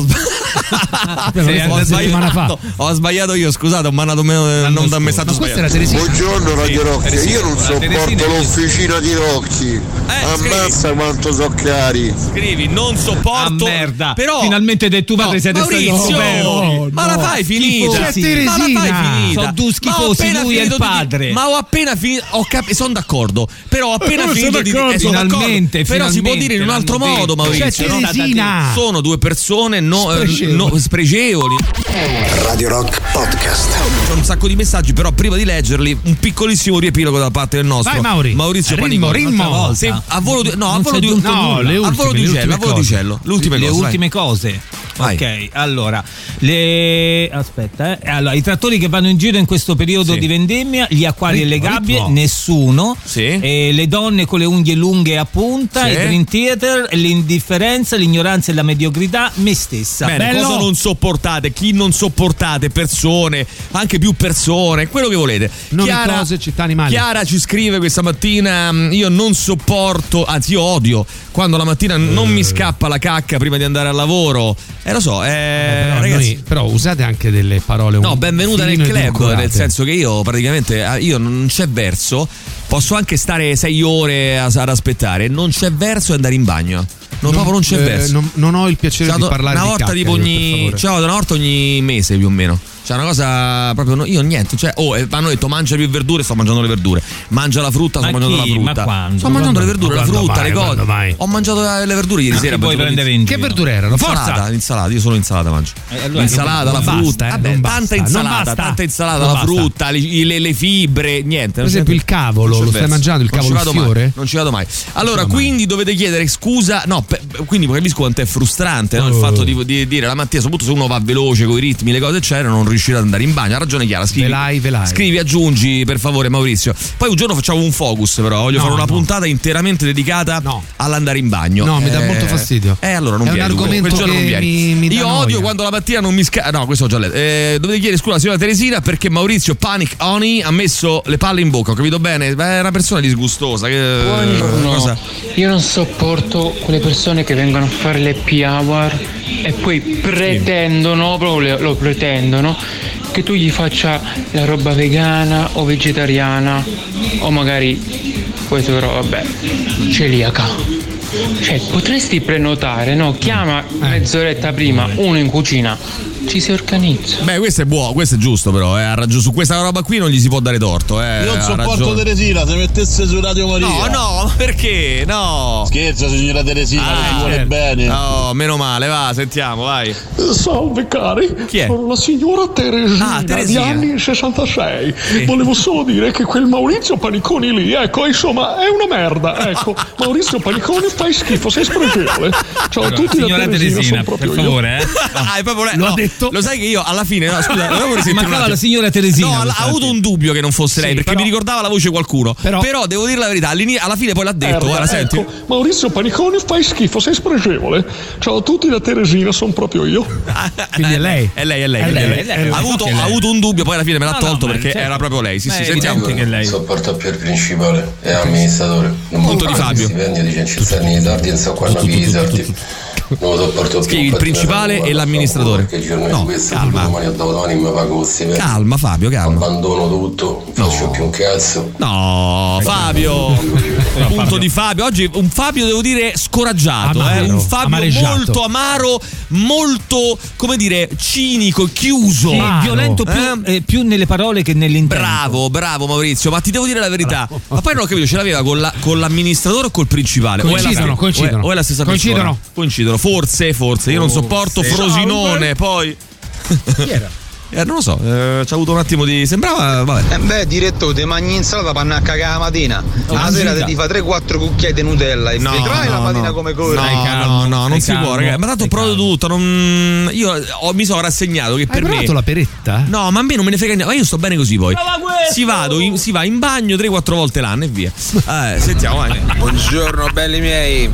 ho, sbagliato, ho sbagliato io, scusate, ho mandato me, non da messaggio ma questa sbagliato. era Teresina. Buongiorno Radio Sì, Rock, Teresina. io non sopporto l'officina di Rocchi. Eh, Ammazza scrivi. quanto so chiari. Scrivi, non sopporto. Ah, merda. Però finalmente de tu padre no, siete Maurizio, no, ma la fai finita? C'è Teresina. Ma la fai finita? Sono due schifosi, lui e il padre. Di, ma ho appena finito, ho cap- sono d'accordo, però ho appena sono finito di d'accordo. eh, sono Finalmente, d'accordo. Però si può dire in un altro finalmente modo, Maurizio, c'è no? Teresina. Sono due persone persone no, spregevoli. No, spregevoli. Radio Rock Podcast. C'è un sacco di messaggi, però prima di leggerli un piccolissimo riepilogo da parte del nostro Vai, Mauri. Maurizio Rimmo, Paniconi. Rimmo. Se, a volo di, no, a volo di, no, le ultime, a volo di uccello, a volo di uccello, le ultime le cose. Le ultime cose. Vai. Ok, allora le aspetta, eh. allora, i trattori che vanno in giro in questo periodo sì. di vendemmia, gli acquari ritmo, e le gabbie, ritmo. nessuno. Sì. E le donne con le unghie lunghe a punta, Sì. il Dream Theater, l'indifferenza, l'ignoranza e la mediocrità, me stessa. Bene, Bello? cosa non sopportate? Chi non sopportate? Persone, anche più persone, quello che volete. Nome, Chiara, cose, città, animali. Chiara ci scrive questa mattina: io non sopporto, anzi io odio quando la mattina non mi scappa la cacca prima di andare al lavoro. Eh lo so, eh, eh, però, ragazzi. noi, però usate anche delle parole un No, benvenuta nel filino club, edulcorate. nel senso che io praticamente io non c'è verso, posso anche stare sei ore a- ad aspettare, non c'è verso di andare in bagno. Non, proprio non c'è eh, verso. Non, non ho il piacere Cioè, di parlare una di volta cacca, tipo io, per ogni favore. cioè, una volta ogni mese più o meno. Cioè una cosa proprio no, io niente, cioè oh, eh, hanno detto mangia più verdure, sto mangiando le verdure. Mangia la frutta, sto Ma mangiando chi? la Ma frutta. quando? Sto mangiando le verdure, Ma la quando frutta, mai? le cose. Quando mai? Ho mangiato le verdure ieri Ma sera. chi puoi per- prendere in Che giro? verdure erano? Insalata, Forza! insalata, io solo insalata mangio. Eh, allora L'insalata, non la basta, frutta, eh, vabbè, non tanta basta, insalata, non basta. tanta insalata, Non la basta. frutta, le, le- le fibre, niente. Per esempio il cavolo, lo stai mangiando, il Non ci cavolo vado fiore? mai, non ci vado mai. Allora, vado quindi dovete chiedere scusa, no, per, quindi capisco quanto è frustrante no, il Oh. fatto di, di dire la mattina, soprattutto se uno va veloce con i ritmi, le cose eccetera, non riuscire ad andare in bagno. Ha ragione Chiara, scrivi. Velai, velai. Scrivi, aggiungi per favore Maurizio. Poi un giorno facciamo un focus, però voglio No, fare una no. puntata interamente dedicata No. all'andare in bagno. No, mi dà Eh, molto fastidio. Eh, allora non È un vieni. argomento Quel giorno che non vieni. mi- mi dà Io noia. odio quando la mattina non mi scappa. No, questo ho già letto. Eh, dovete chiedere scusa alla signora Teresina perché Maurizio Panic Honey ha messo le palle in bocca. Ho capito bene? Beh, è una persona disgustosa. Che, Buongiorno. cosa- Io non sopporto quelle persone che vengono a fare le happy hour e poi pretendono, proprio lo pretendono, che tu gli faccia la roba vegana o vegetariana o magari questo però vabbè, celiaca. Cioè, potresti prenotare, no? Chiama mezz'oretta prima uno in cucina, ci si organizza. Beh, questo è buono, questo è giusto, però. Eh, ha ragione. Su questa roba qui non gli si può dare torto. Eh, Io non ha sopporto ragione. Teresina, se mettesse su Radio Maria. No, no, ma perché? No. Scherzo, signora Teresina, Ah, che ci vuole certo. bene. No, meno male, va, sentiamo, vai. Salve cari, Chi è? sono la signora Teresina, Ah, Teresina. di anni sessantasei. Volevo solo dire che quel Maurizio Paniconi lì, ecco, insomma, è una merda. Ecco, Maurizio Paniconi fai schifo, sei spregevole. Ciao a tutti da Signora Teresina, Teresina, sono proprio per io. favore, eh. Ah, è proprio lei. Lo ha No, detto? Lo sai che io alla fine, no, scusa, non vorrei sentire un Mancava attimo. la signora Teresina. No, ha avuto un dubbio che non fosse lei, Sì, perché però- mi ricordava la voce qualcuno. Però, Però- devo dire la verità, all'ini- alla fine poi l'ha detto. Merda, Guarda, senti. ecco, Maurizio Paniconi fai schifo, sei spregevole. Ciao a tutti da Teresina, sono proprio io. Quindi è lei. È lei, è lei. È quindi lei, è lei. è lei. Ha avuto, È lei. ha avuto un dubbio, poi alla fine me l'ha No, no, tolto ma perché certo. era proprio lei. Sì, Beh, sì, è sentiamo. evidente che è lei. Sopporto più il principale e amministratore. Non Punto di Fabio. stipendio di cittadini di tardi, non so quando vi sardi. Non lo sopporto più. Scrivi il infatti principale mi e fanno l'amministratore. Che giorno No, è questo? calma. Domani o dopodomani mi pago lo stipendio. Calma, Fabio, calma. Abbandono tutto, non faccio più un cazzo. No, Fabio. Punto di Fabio. Oggi un Fabio, devo dire, scoraggiato. Amaro, eh? Un Fabio amareggiato. molto amaro, molto, come dire, cinico, chiuso. Sì, Amaro. violento più, Eh? eh, più nelle parole che nell'intento. Bravo, bravo Maurizio, ma ti devo dire la verità. Ma poi non ho capito, ce l'aveva con, la, con l'amministratore o col principale? O è la- Coincidono, coincidono. O è, o è la stessa Coincidono. persona? Coincidono. Forse, forse. Io non sopporto Frosinone, poi. Chi era? Eh, non lo so, eh, c'ha avuto un attimo di. Sembrava. Vabbè. Eh beh, direttore, ti mangi insalata panna a cagare la mattina. La sera ti fa tre quattro cucchiai di Nutella e No, vedrai la no, mattina no. come corre. No, Stai calmo, no, no, non stai si può, calmo, ragazzi. Ma tanto ho stai provato tutto. Non... Io ho- mi sono rassegnato che Hai per me. provato la peretta? No, ma a me non me ne frega niente. Ma io sto bene così poi. Si, vado in- si va in bagno tre quattro volte l'anno e via. Eh, sentiamo, vai. Buongiorno belli miei.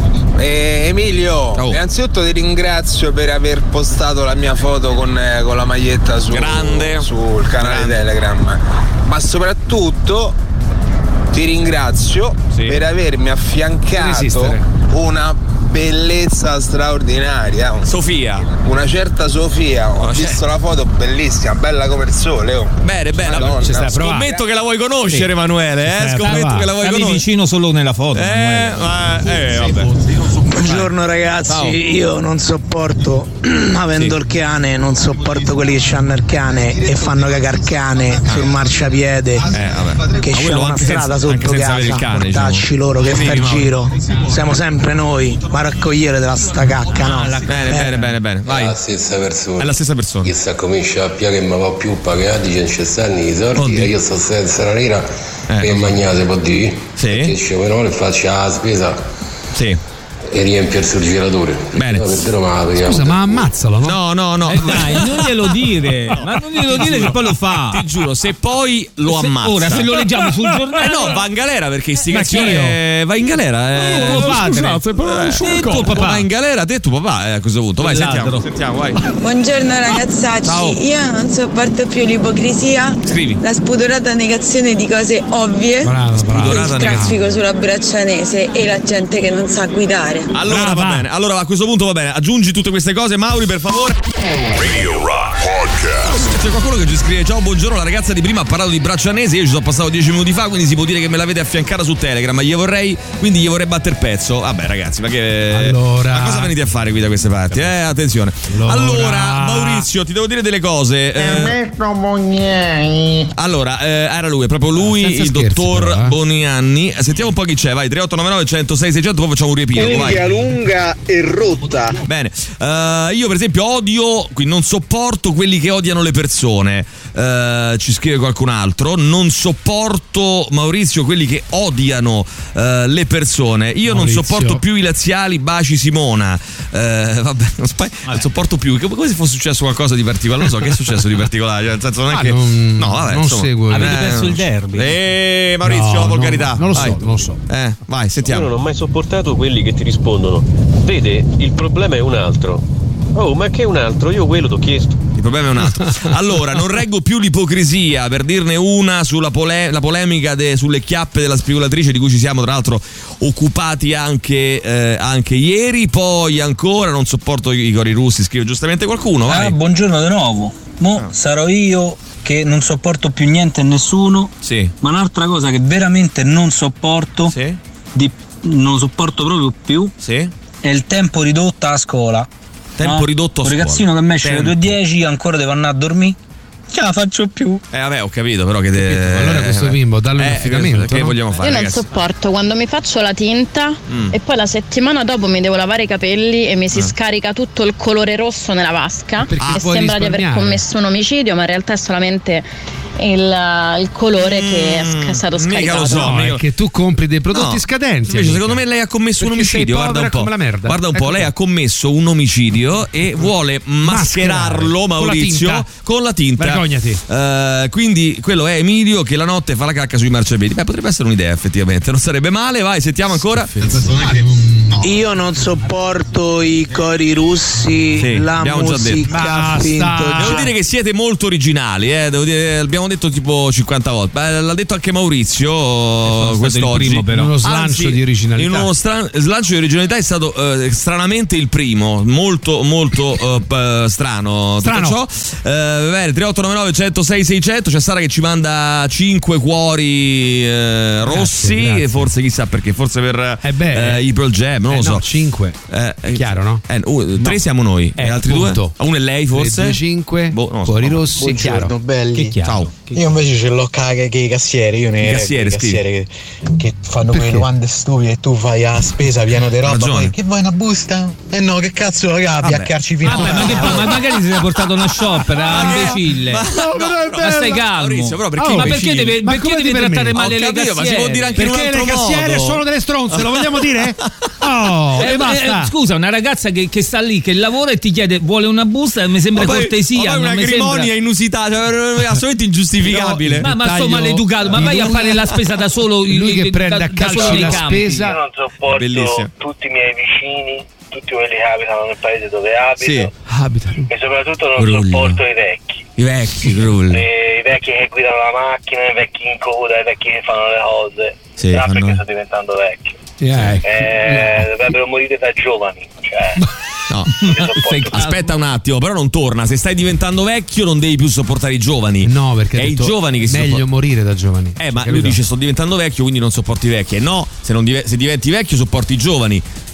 Eh, Emilio, Ciao. innanzitutto ti ringrazio per aver postato la mia foto con, eh, con la maglietta su, Grande. sul canale Grande. Telegram, ma soprattutto ti ringrazio Sì. per avermi affiancato Resistere. una bellezza straordinaria, Sofia. una certa Sofia. Ho Una visto certa. la foto bellissima, bella come il sole. Oh. Bene, bene. Madonna. Ci stai a provare. Scommetto che la vuoi conoscere, Sì. Emanuele. Ci Eh? stai a Scommetto provare. che la vuoi Stavi conoscere. vicino solo nella foto. Eh, Emanuele. ma, eh, vabbè. Buongiorno ragazzi, Ciao. io non sopporto, avendo Sì. il cane, non sopporto quelli che hanno il cane e fanno cagare cane sul marciapiede, Eh, vabbè. che Ma c'è quello una anche strada senza- sotto anche senza casa, avere il cane, portacci diciamo. loro che Sì, fa il Mauro. giro, siamo sempre noi, ma raccogliere della sta cacca, no? Bene, bene, bene, bene. Vai. È la stessa persona. È la stessa persona. Chi sta comincia a più che mi va più pagati, c'è ci stanno i soldi Oddio. e io sto senza la lira Eh. per mangiare, può dire? Sì. Che ci vuole faccio la spesa Sì. e riempie il surgelatore. Bene. Scusa, ma ammazzalo, no? No, no, no. Eh, dai, non glielo dire, ma non glielo Ti dire giuro, che poi lo fa. Ti giuro, se poi lo Se- ammazza. ora, se lo leggiamo sul giornale. Eh no, va in galera perché Ma istigazione. Va in galera. Eh. Tuo padre. Scusate, però Eh, sono te, tuo colpo. papà. Va in galera, te e tuo papà. Eh, a questo punto. Vai, sentiamo. Ladro. Sentiamo, vai. Buongiorno ragazzacci, Ciao. io non sopporto più l'ipocrisia, Scrivi. la spudorata negazione di cose ovvie, Brava, brava. il traffico sulla Braccianese e la gente che non sa guidare. Allora va bene. Allora a questo punto va bene. Aggiungi tutte queste cose, Mauri, per favore. Radio Rock Podcast. C'è qualcuno che ci scrive: ciao, buongiorno, la ragazza di prima ha parlato di Braccianese. Io ci sono passato dieci minuti fa, quindi si può dire che me l'avete affiancata su Telegram. Ma gli vorrei, quindi gli vorrei battere pezzo. Vabbè, ragazzi, ma che. Allora. Ma cosa venite a fare qui da queste parti? Eh, attenzione. Allora, Allora. Maurizio, ti devo dire delle cose. Eh, Ernesto Bognai. allora, eh, era lui, è proprio lui, Senza il scherzi, dottor però, eh. Bonianni. Sentiamo un po' chi c'è, vai. tre otto nove nove uno zero sei sei zero zero, poi facciamo un riepilogo. Vai. Unghia lunga e rotta. Bene, eh, io per esempio odio, qui non sopporto quelli che odiano le persone. Eh, ci scrive qualcun altro. Non sopporto, Maurizio, quelli che odiano eh, le persone. Io non Maurizio. sopporto più i laziali. Baci Simona. Eh, vabbè, non, spa- non sopporto più. Come come se fosse successo qualcosa di particolare. Non lo so che è successo di particolare. Cioè, nel senso, non è Ah, che. non- no, vabbè, non insomma. seguo. Avete Eh, perso il derby. Eh, Maurizio, No, la volgarità. non lo so, Vai. non lo so. Eh, vai, Io sentiamo. non ho mai sopportato quelli che ti rispondono: vede, il problema è un altro. Oh, ma che un altro? Io quello t'ho chiesto. Il problema è un altro. Allora, non reggo più l'ipocrisia, per dirne una sulla pole- la polemica de- sulle chiappe della spigolatrice, di cui ci siamo tra l'altro occupati anche, eh, anche ieri. Poi ancora non sopporto i cori russi, scrive giustamente qualcuno. Vai. Ah, buongiorno di nuovo. Mo sarò io che non sopporto più niente e nessuno. Sì. Ma un'altra cosa che veramente non sopporto, Sì. di, non sopporto proprio più, Sì. è il tempo ridotto a scuola. Tempo No? ridotto a Un scuola. ragazzino che mi esce alle Tempo. due e dieci ancora devo andare a dormire. Ce la faccio più. Eh vabbè, ho capito, però che te... Allora questo bimbo, dallo un eh, affidamento, Che no? vogliamo fare, Io non ragazzi? sopporto quando mi faccio la tinta Mm. e poi la settimana dopo mi devo lavare i capelli e mi si scarica tutto il colore rosso nella vasca Perché e puoi sembra di aver risparmiare. commesso un omicidio, ma in realtà è solamente il, il colore che è sc- stato mica scaricato. lo so. No, mica- è che tu compri dei prodotti No. scadenti. Invece, amica. secondo me lei ha commesso un Perché sei omicidio. Guarda un povera po'. come la merda. Guarda un po', Ecco lei qua. ha commesso un omicidio e vuole mascherarlo, Mascherare. Maurizio, Con la tinta. con la tinta. Vergognati. Eh, quindi quello è Emilio che la notte fa la cacca sui marciapiedi. Beh, potrebbe essere un'idea, effettivamente. Non sarebbe male. Vai, sentiamo ancora. Io non sopporto i cori russi, Sì, la abbiamo già detto. musica Basta. finto. Devo dire che siete molto originali, eh? Devo dire, l'abbiamo detto tipo cinquanta volte. Beh, l'ha detto anche Maurizio stato quest'oggi. il primo, però. Uno slancio Anzi, di originalità. In uno stra- slancio di originalità è stato eh, stranamente il primo. Molto, molto eh, p- strano. Strano. Tutto ciò. Eh, bene, tre otto nove nove uno zero sei sei zero zero. C'è Sara che ci manda cinque cuori eh, rossi. grazie. E forse chissà perché. Forse per Eh beh, eh, i Pearl Jam, non Eh lo so. no, cinque. Eh, È chiaro, no? eh, uh, tre No. siamo noi. Eh, e altri appunto. due? Uno è lei, forse? due, cinque, Boh, non lo so. cuori rossi, chiaro. Buongiorno belli. Che chiaro. Ciao. Io invece ce l'ho che i cassieri, io ne I cassieri, i scrivi. cassieri che, che fanno Perché? quelle domande stupide e tu fai a spesa pieno di roba, ragione. poi che vuoi una busta? Eh no, che cazzo raga, Vabbè. piaccarci fino Vabbè, ma, che fa? Ma magari si è portato una shopper, era imbecille. Ma, Ma, no, stai calmo. Maurizio, però perché Oh, ma imbecille? perché deve, Ma perché come devi ti trattare permetti? male Ho le capito, ma si cassiere? può dire anche in un Perché altro le cassiere modo. sono delle stronze, lo vogliamo dire? Oh, Eh, e basta. eh, scusa, una ragazza che, che sta lì, che lavora e ti chiede vuole una busta, mi sembra Ma poi- cortesia. ma poi non una mi grimonia sembra... inusitata, cioè, assolutamente ingiustificabile. Ma, ma sto Dettaglio maleducato, ma di vai a lui- fare la spesa da solo. lui che da- prende a da solo calci nei la campi. spesa. Io non sopporto Bellissimo. tutti i miei vicini, tutti quelli che abitano nel paese dove abito. Sì. Abita. E soprattutto non Grullo. sopporto i vecchi. I vecchi, Grull. I vecchi che guidano la macchina, i vecchi in coda, i vecchi che fanno le cose. Sì, ah, fanno- perché sto diventando vecchio. Eh, Eh, dovrebbero morire da giovani. Cioè, No. io sopporto. Aspetta un attimo, però non torna. Se stai diventando vecchio, non devi più sopportare i giovani. No, perché è ha i detto giovani che si meglio sopport- morire da giovani. Eh, ma Capito? lui dice sto diventando vecchio, quindi non sopporti i vecchi. E no, se, non dive- se diventi vecchio sopporti i giovani.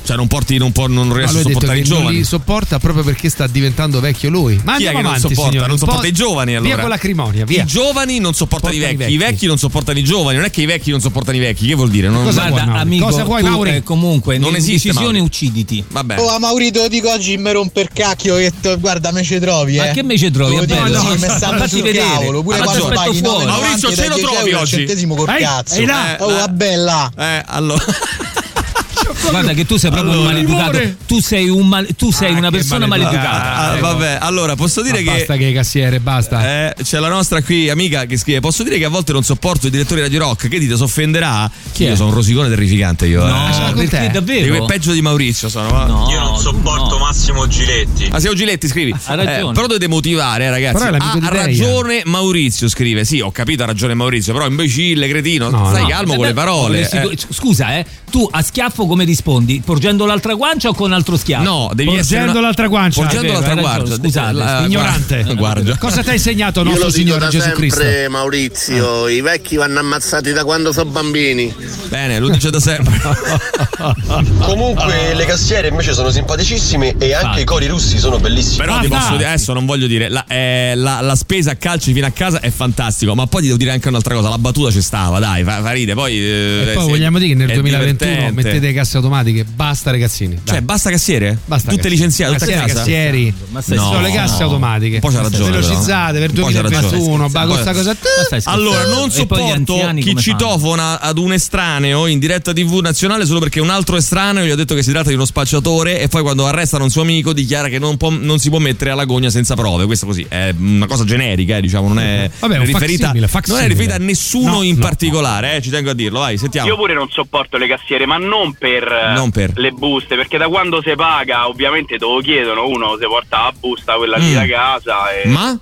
Cioè non porti, non, può, non riesce a sopportare i giovani. Non li sopporta proprio perché sta diventando vecchio lui. Ma chi è che avanti, non sopporta? Signori, non sopporta i giovani allora. Via con l'acrimonia, via. I giovani non sopportano i vecchi. i vecchi, i vecchi non sopportano i giovani. Non è che i vecchi non sopportano i vecchi. Che vuol dire? Non... Cosa Guarda, vuoi, amico, cosa vuoi, Mauri? Eh, comunque, non esiste decisione, Mauri. Ucciditi. Vabbè. Oh, a Mauri te lo dico oggi, mi rompe il cacchio che te, guarda, me ci trovi, eh. Ma che me ci trovi? È bello, no, no, mi stanno sul cavolo. Pure quando paghi nove Maurizio, ce lo trovi oggi? Centesimo col cazzo. Ehi, oh, va bella. Eh, allora. Guarda che tu sei proprio allora, un maleducato. Tu sei, un mal, tu sei ah, una persona maleducata. Ah, vabbè, allora posso dire ma che. Basta che cassiere, basta. Eh, c'è la nostra qui amica che scrive: posso dire che a volte non sopporto i direttori Radio Rock. Che dite, si offenderà? Chi io è? sono un rosicone terrificante. Io, no, eh. perché davvero? È peggio di Maurizio sono. No, io non sopporto no. Massimo Giletti. Ma Massimo Giletti scrivi. Ha ragione. Eh, però dovete motivare, eh, ragazzi. Ha ragione Maurizio, scrive. Sì, ho capito, ha ragione Maurizio. Però imbecille, cretino. No, stai no. calmo eh con beh, le parole. Eh. Scusa, eh. Tu a schiaffo come rispondi? Porgendo l'altra guancia o con altro schiaffo? No, devi porgendo essere una... l'altra guancia. Porgendo vero, l'altra ragione, guancia. Scusate, la... ignorante. Guarda. Cosa ti ha insegnato il Io nostro lo dico Signore da Gesù sempre, Cristo? Maurizio, i vecchi vanno ammazzati da quando sono bambini. Bene, lo dice da sempre. Comunque le cassiere invece sono simpaticissime e anche ah. i cori russi sono bellissimi. Però ti posso dire, adesso non voglio dire, la, eh, la, la spesa a calci fino a casa è fantastico, ma poi ti devo dire anche un'altra cosa, la battuta ci stava, dai, fa, fa ride, poi... Eh, e poi vogliamo dire che nel duemilaventuno divertente. Mettete le casse automatiche, basta ragazzini. Dai. Cioè, basta cassiere? Basta tutte cassiere. licenziate, tutte a casa? Cassieri, no, sono le casse no. automatiche. Poi c'ha ragione. Velocizzate per duemilaventuno, ma questa cosa... Allora, non sopporto chi citofona ad un estraneo in diretta tivù nazionale solo perché un altro estraneo gli ha detto che si tratta di uno spacciatore e poi quando arrestano un suo amico dichiara che non, può, non si può mettere alla gogna senza prove. Questo così è una cosa generica, eh, diciamo, non è Vabbè, un riferita facsimile, facsimile. non è riferita a nessuno no, in no, particolare, no. Eh, ci tengo a dirlo, vai, sentiamo. Io pure non sopporto le cassiere, ma non per, non per. le buste, perché da quando si paga ovviamente te lo chiedono, uno si porta la busta quella lì mm. da casa e ma?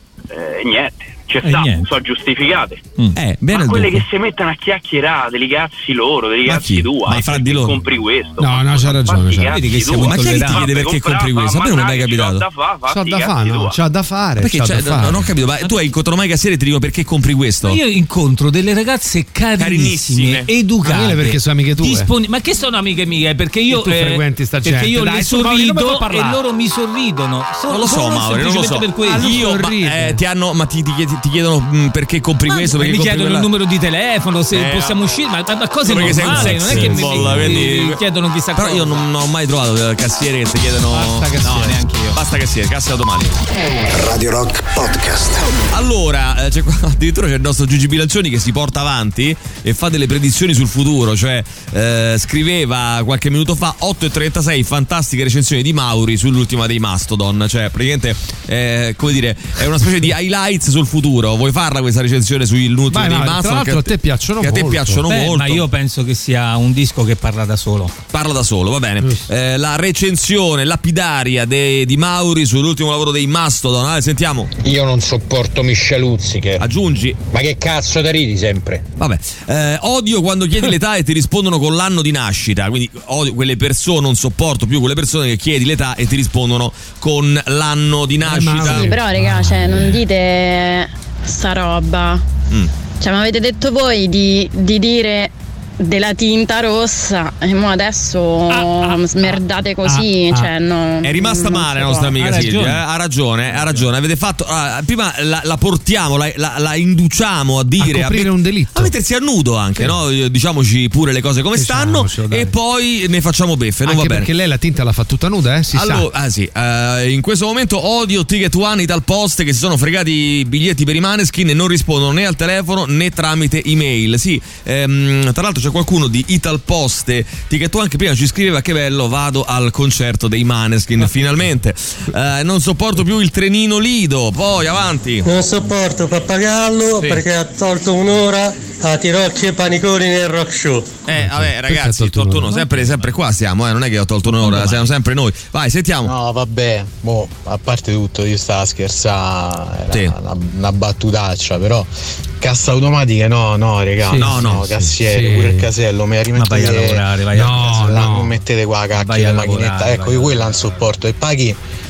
Eh, niente. Ci sta, sono giustificate. Mm. Eh, bene, ma quelle dunque. che si mettono a chiacchierare dei cazzi loro, dei cazzi tu, ma fra di loro compri questo. No, no, c'ha ragione. C'ha. Vedi che siamo ma chi ti chiede perché compri questo? A me non è mai capitato. C'ho da fare, no, c'ho da fare. Perché c'è, da non ho capito, ma tu hai incontrato mai cassiere e ti dico perché compri questo? Io incontro delle ragazze carinissime, educate, perché sono amiche tue. Disponi- ma che sono amiche mie? Perché io tu eh, frequenti sta gente. Perché io Dai, le sorrido e loro mi sorridono. Non lo so, Mauri, non lo so. Per questo. Io ti hanno ma ti chiedono perché compri ma questo? Perché mi chiedono quella... il numero di telefono, se eh, possiamo uscire, ma, ma cose normali, non è che mi, mi, mi chiedono chissà però cosa. Io non ho mai trovato cassiere che ti chiedono. Basta cassiere. No, neanche io. Basta cassiere, casse automatiche. Radio Rock Podcast. Allora, c'è, addirittura c'è il nostro Gigi Bilancioni che si porta avanti e fa delle predizioni sul futuro, cioè eh, scriveva qualche minuto fa otto e trentasei fantastiche recensioni di Mauri sull'ultima dei Mastodon, cioè praticamente eh, come dire, è una specie di highlights sul futuro. Vuoi farla questa recensione sull'ultima dei Mastodon? Tra l'altro a te piacciono che molto. A te piacciono Beh, molto. Ma io penso che sia un disco che parla da solo. Parla da solo, va bene. Eh, la recensione lapidaria de, di Mauri sull'ultimo lavoro dei Mastodon. Ah, sentiamo. Io non sopporto Micheluzziche. Aggiungi. Ma che cazzo te ridi sempre? Vabbè. Eh, odio quando chiedi l'età e ti rispondono con l'anno di nascita. Quindi odio quelle persone, non sopporto più quelle persone che chiedi l'età e ti rispondono con l'anno di nascita. Sì, però raga, cioè, non dite sta roba. Mm. Cioè, mi avete detto voi di, di dire della tinta rossa e mo adesso ah, ah, smerdate così, ah, cioè no, è rimasta male la nostra amica Silvia, eh? ha ragione, ha ragione, avete fatto ah, prima la, la portiamo, la, la, la induciamo a dire a coprire a, un delitto, a mettersi a nudo anche, sì. No? Diciamoci pure le cose come stanno e poi ne facciamo beffe, non anche va bene. Perché lei la tinta l'ha fa tutta nuda, eh? Si allora, sa. Ah sì, uh, in questo momento odio Ticket One, Ital Post che si sono fregati i biglietti per i Maneskin e non rispondono né al telefono né tramite email. Sì, ehm, tra l'altro c'è qualcuno di Ital Post e Ticket One che prima ci scriveva che bello, vado al concerto dei Maneskin finalmente. Uh, non sopporto più il trenino Lido, poi avanti. Non sopporto Pappagallo, sì, perché ha tolto un'ora a Tirocchi e Paniconi nel rock show. Eh vabbè ragazzi, tolto uno, sempre, sempre qua siamo, eh, non è che ho tolto un'ora, siamo sempre noi. Vai, sentiamo. No vabbè, boh, a parte tutto io stavo a scherzare, era sì, una, una battutaccia, però cassa automatica no, no regà, sì, no, no, no, cassiere, sì, pure il casello, me la rimettete, vai a lavorare, vai a no, no, non mettete qua la cacchia di macchinetta, ecco io quella non sopporto e paghi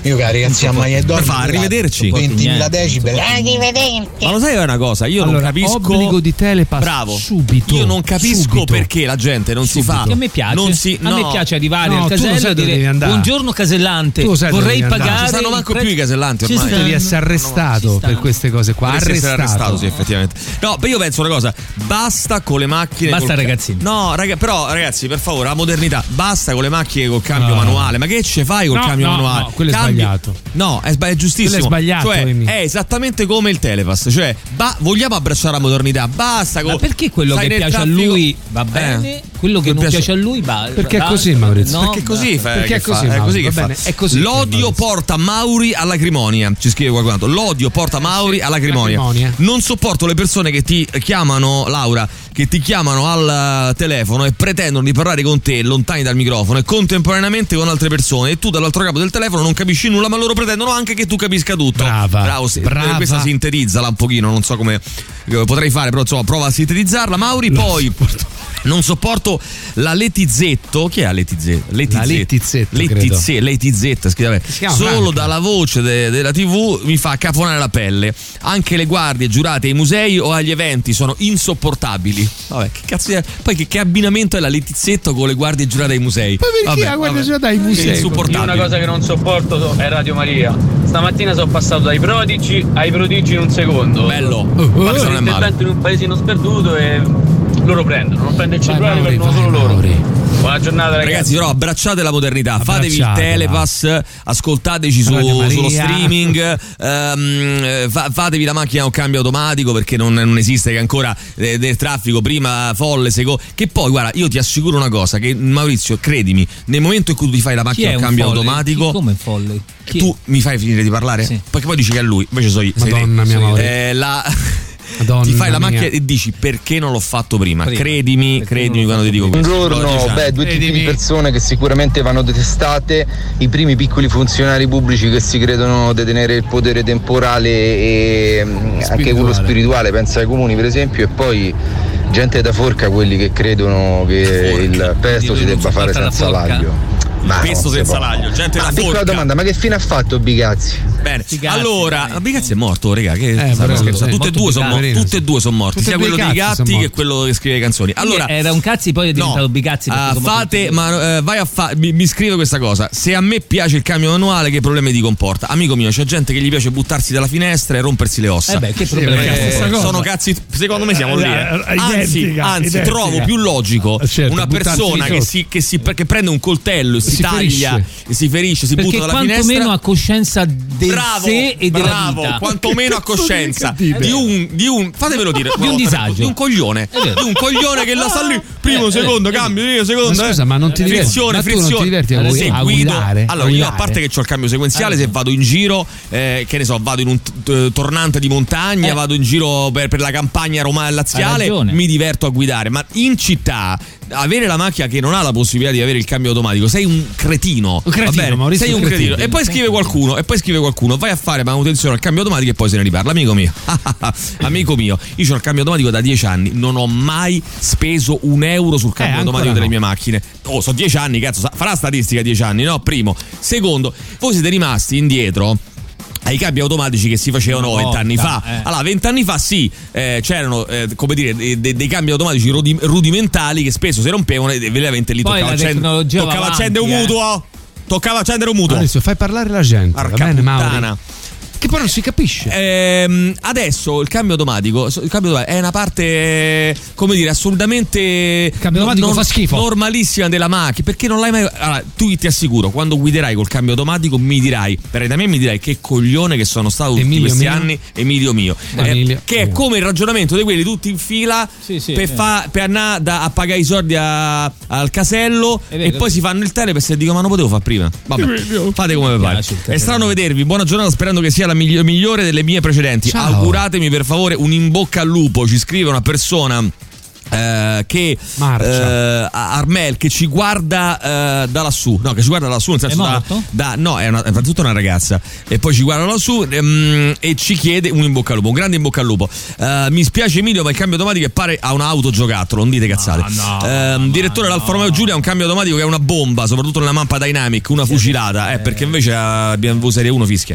Io che ragazzi a Maia per fa arrivederci ventimila decibel. Ma lo sai una cosa, io allora, non capisco obbligo di telepass bravo subito. Io non capisco subito. perché la gente non subito. si fa Che a me piace non si, a no. me piace arrivare no, al casello e dire buongiorno casellante, vorrei pagare. Non ci stanno manco più i casellanti ormai. Tu devi essere arrestato per queste cose qua. Arrestato. arrestato sì, effettivamente. No, io penso una cosa, basta con le macchine. Basta col... ragazzini. No, raga, però ragazzi, per favore, la modernità, basta con le macchine col cambio no. manuale. Ma che ce fai col no, cambio no, manuale? No, quello è Cambi... sbagliato. No, è, sba- è giustissimo. Quello è sbagliato. Cioè, Amy. è esattamente come il telepass. Cioè, ba- vogliamo abbracciare la modernità. Basta con. Ma perché quello che piace traffico... a lui va bene? Eh. Quello che non piace... piace a lui va. Perché va, è così, Maurizio? No, perché così fa, perché è così, fa, è così che va fa. Bene, è così. L'odio porta Mauri all'acrimonia. Ci scrive qualcuno. L'odio porta Mauri all'acrimonia. L'acrimonia. Non sopporto le persone che ti chiamano, Laura, che ti chiamano al telefono e pretendono di parlare con te lontani dal microfono e contemporaneamente con altre persone, e tu dall'altro capo del telefono non capisci nulla, ma loro pretendono anche che tu capisca tutto. Brava. Bravo, sì. Brava. Questa sintetizzala un pochino, non so come potrei fare, però insomma prova a sintetizzarla, Mauri. No. Poi non sopporto la Letizzetto. Chi è Letizzetto? La Letizzetto, Letizzetto, Letizzetto, scrive. Solo Franca. dalla voce de- della tivù mi fa caponare la pelle. Anche le guardie giurate ai musei o agli eventi sono insopportabili. Vabbè, che cazzo è? Poi che, che abbinamento è la Letizzetto con le guardie giurate ai musei? Ma perché vabbè, la guardia vabbè. giurata ai musei? È insopportabile. Una cosa che non sopporto è Radio Maria. Stamattina sono passato dai prodigi ai prodigi in un secondo. Bello. Uh, uh, uh, non è male. In un paesino sperduto e loro prendono, non prende il cellulare, vai, prendono solo loro. Mauri. Buona giornata ragazzi. Ragazzi, però abbracciate la modernità, Abbracciatela. fatevi il telepass, ascoltateci su, sullo streaming, ehm, fa, fatevi la macchina con cambio automatico, perché non, non esiste che ancora eh, del traffico prima folle, secondo. Che poi guarda, io ti assicuro una cosa, che Maurizio, credimi, nel momento in cui tu ti fai la macchina con cambio folle? automatico, Chi, come folle? Chi tu mi fai finire di parlare? Sì. Perché poi dici che è lui, invece so io. Madonna mia Maurizio. Eh, la Madonna ti fai la mia. macchina e dici perché non l'ho fatto prima, prima. credimi, Perché credimi quando ti dico questo. Buongiorno, beh, due tipi di persone che sicuramente vanno detestate: i primi piccoli funzionari pubblici che si credono detenere il potere temporale e spirituale. Anche quello spirituale, pensa ai comuni per esempio, e poi gente da forca, quelli che credono che forca. Il pesto si debba fare senza l'aglio. Il pesto senza l'aglio, gente da ah, forca. Piccola domanda, ma che fine ha fatto Bigazzi? Bene, Bigazzi, allora dai. Bigazzi è morto, raga, che Eh, stanno però, scherzando? sì. Tutte e due sono morti, Bigazzi. tutte e due sono morti, Tutte sia e due quello dei i cazzi gatti sono che morti. quello che scrive le canzoni. Allora, era un cazzi, poi è diventato no, Bigazzi. uh, fate, ma uh, vai a fa- mi, mi scrive questa cosa: se a me piace il cambio manuale, che problemi ti comporta? Amico mio, c'è gente che gli piace buttarsi dalla finestra e rompersi le ossa. Eh beh, che problema Eh, è? sono cazzi, secondo me siamo lì. eh. Anzi, Identica, anzi identica. trovo più logico Certo, una buttarsi persona di che sotto. si, che, si, che prende un coltello e si, Si taglia ferisce. e si ferisce, si Perché butta dalla finestra. quantomeno ha coscienza del Bravo, sé e della bravo, vita. quantomeno a coscienza di un, di un, fatemelo dire, Di un disagio. di un coglione, di un coglione che la sta lì, primo, Eh, secondo, eh, cambio, io, secondo, Ma scusa, eh. ma non ti diverti? frizione, Ma tu non frizione. ti diverti a Allora, gui- se a guido, guidare? allora A io a guidare? parte che c'ho il cambio sequenziale, se vado in giro, eh, che ne so, vado in un t- t- tornante di montagna, Eh. vado in giro per, per la campagna romana Hai laziale, ragione. mi diverto a guidare, ma in città avere la macchina che non ha la possibilità di avere il cambio automatico, sei un cretino. Un cretino, va bene? Maurizio, Sei un un cretino. cretino. E poi scrive qualcuno, e poi scrive qualcuno, vai a fare manutenzione al cambio automatico e poi se ne riparla. Amico mio, amico mio, io ho il cambio automatico da dieci anni, non ho mai speso un euro sul cambio Eh, automatico ancora delle no. mie macchine. Oh, sono dieci anni, cazzo, farà statistica dieci anni, no? Primo. Secondo, voi siete rimasti indietro ai cambi automatici che si facevano Una vent'anni volta, fa. eh. Allora, vent'anni fa sì, eh, c'erano eh, come dire dei, dei- dei cambi automatici rudi- rudimentali che spesso si rompevano e veramente lì Poi toccava, la accend- tecnologia va toccava avanti, accendere un eh. mutuo. Toccava accendere un mutuo. Adesso fai parlare la gente, va Porca bene, puttana. Mauri? Che poi non si capisce. Ehm, adesso il cambio automatico, il cambio automatico è una parte, eh, come dire, assolutamente Il cambio automatico fa schifo. normalissima della macchina, perché non l'hai mai. Allora, tu ti assicuro, quando guiderai col cambio automatico mi dirai, per da me mi dirai che coglione che sono stato tutti Emilio questi mio. anni, Emilio mio. Eh, Emilio che è mio. come il ragionamento di quelli tutti in fila Sì, sì, per, è fa, per andare da- a pagare i soldi a- al casello È vero, e poi si fanno il telepass e dico ma non potevo fare prima. Vabbè, fate come vi pare. piace il È casello. strano vedervi, buona giornata, sperando che sia la migli- migliore delle mie precedenti. Ciao. Auguratemi per favore un in bocca al lupo, ci scrive una persona Eh, che eh, Armel che ci guarda eh, da lassù, no, che ci guarda da lassù, nel senso da, da no, è una, innanzitutto una ragazza, e poi ci guarda da lassù ehm, e ci chiede un in bocca al lupo, un grande in bocca al lupo. Eh, mi spiace Emilio, ma il cambio automatico pare a un'auto giocattolo, non dite cazzate. No, no, eh, no, direttore no. L'Alfa Romeo Giulia ha un cambio automatico che è una bomba, soprattutto nella mappa Dynamic, una sì, fucilata, eh, perché invece a B M W Serie uno fischia.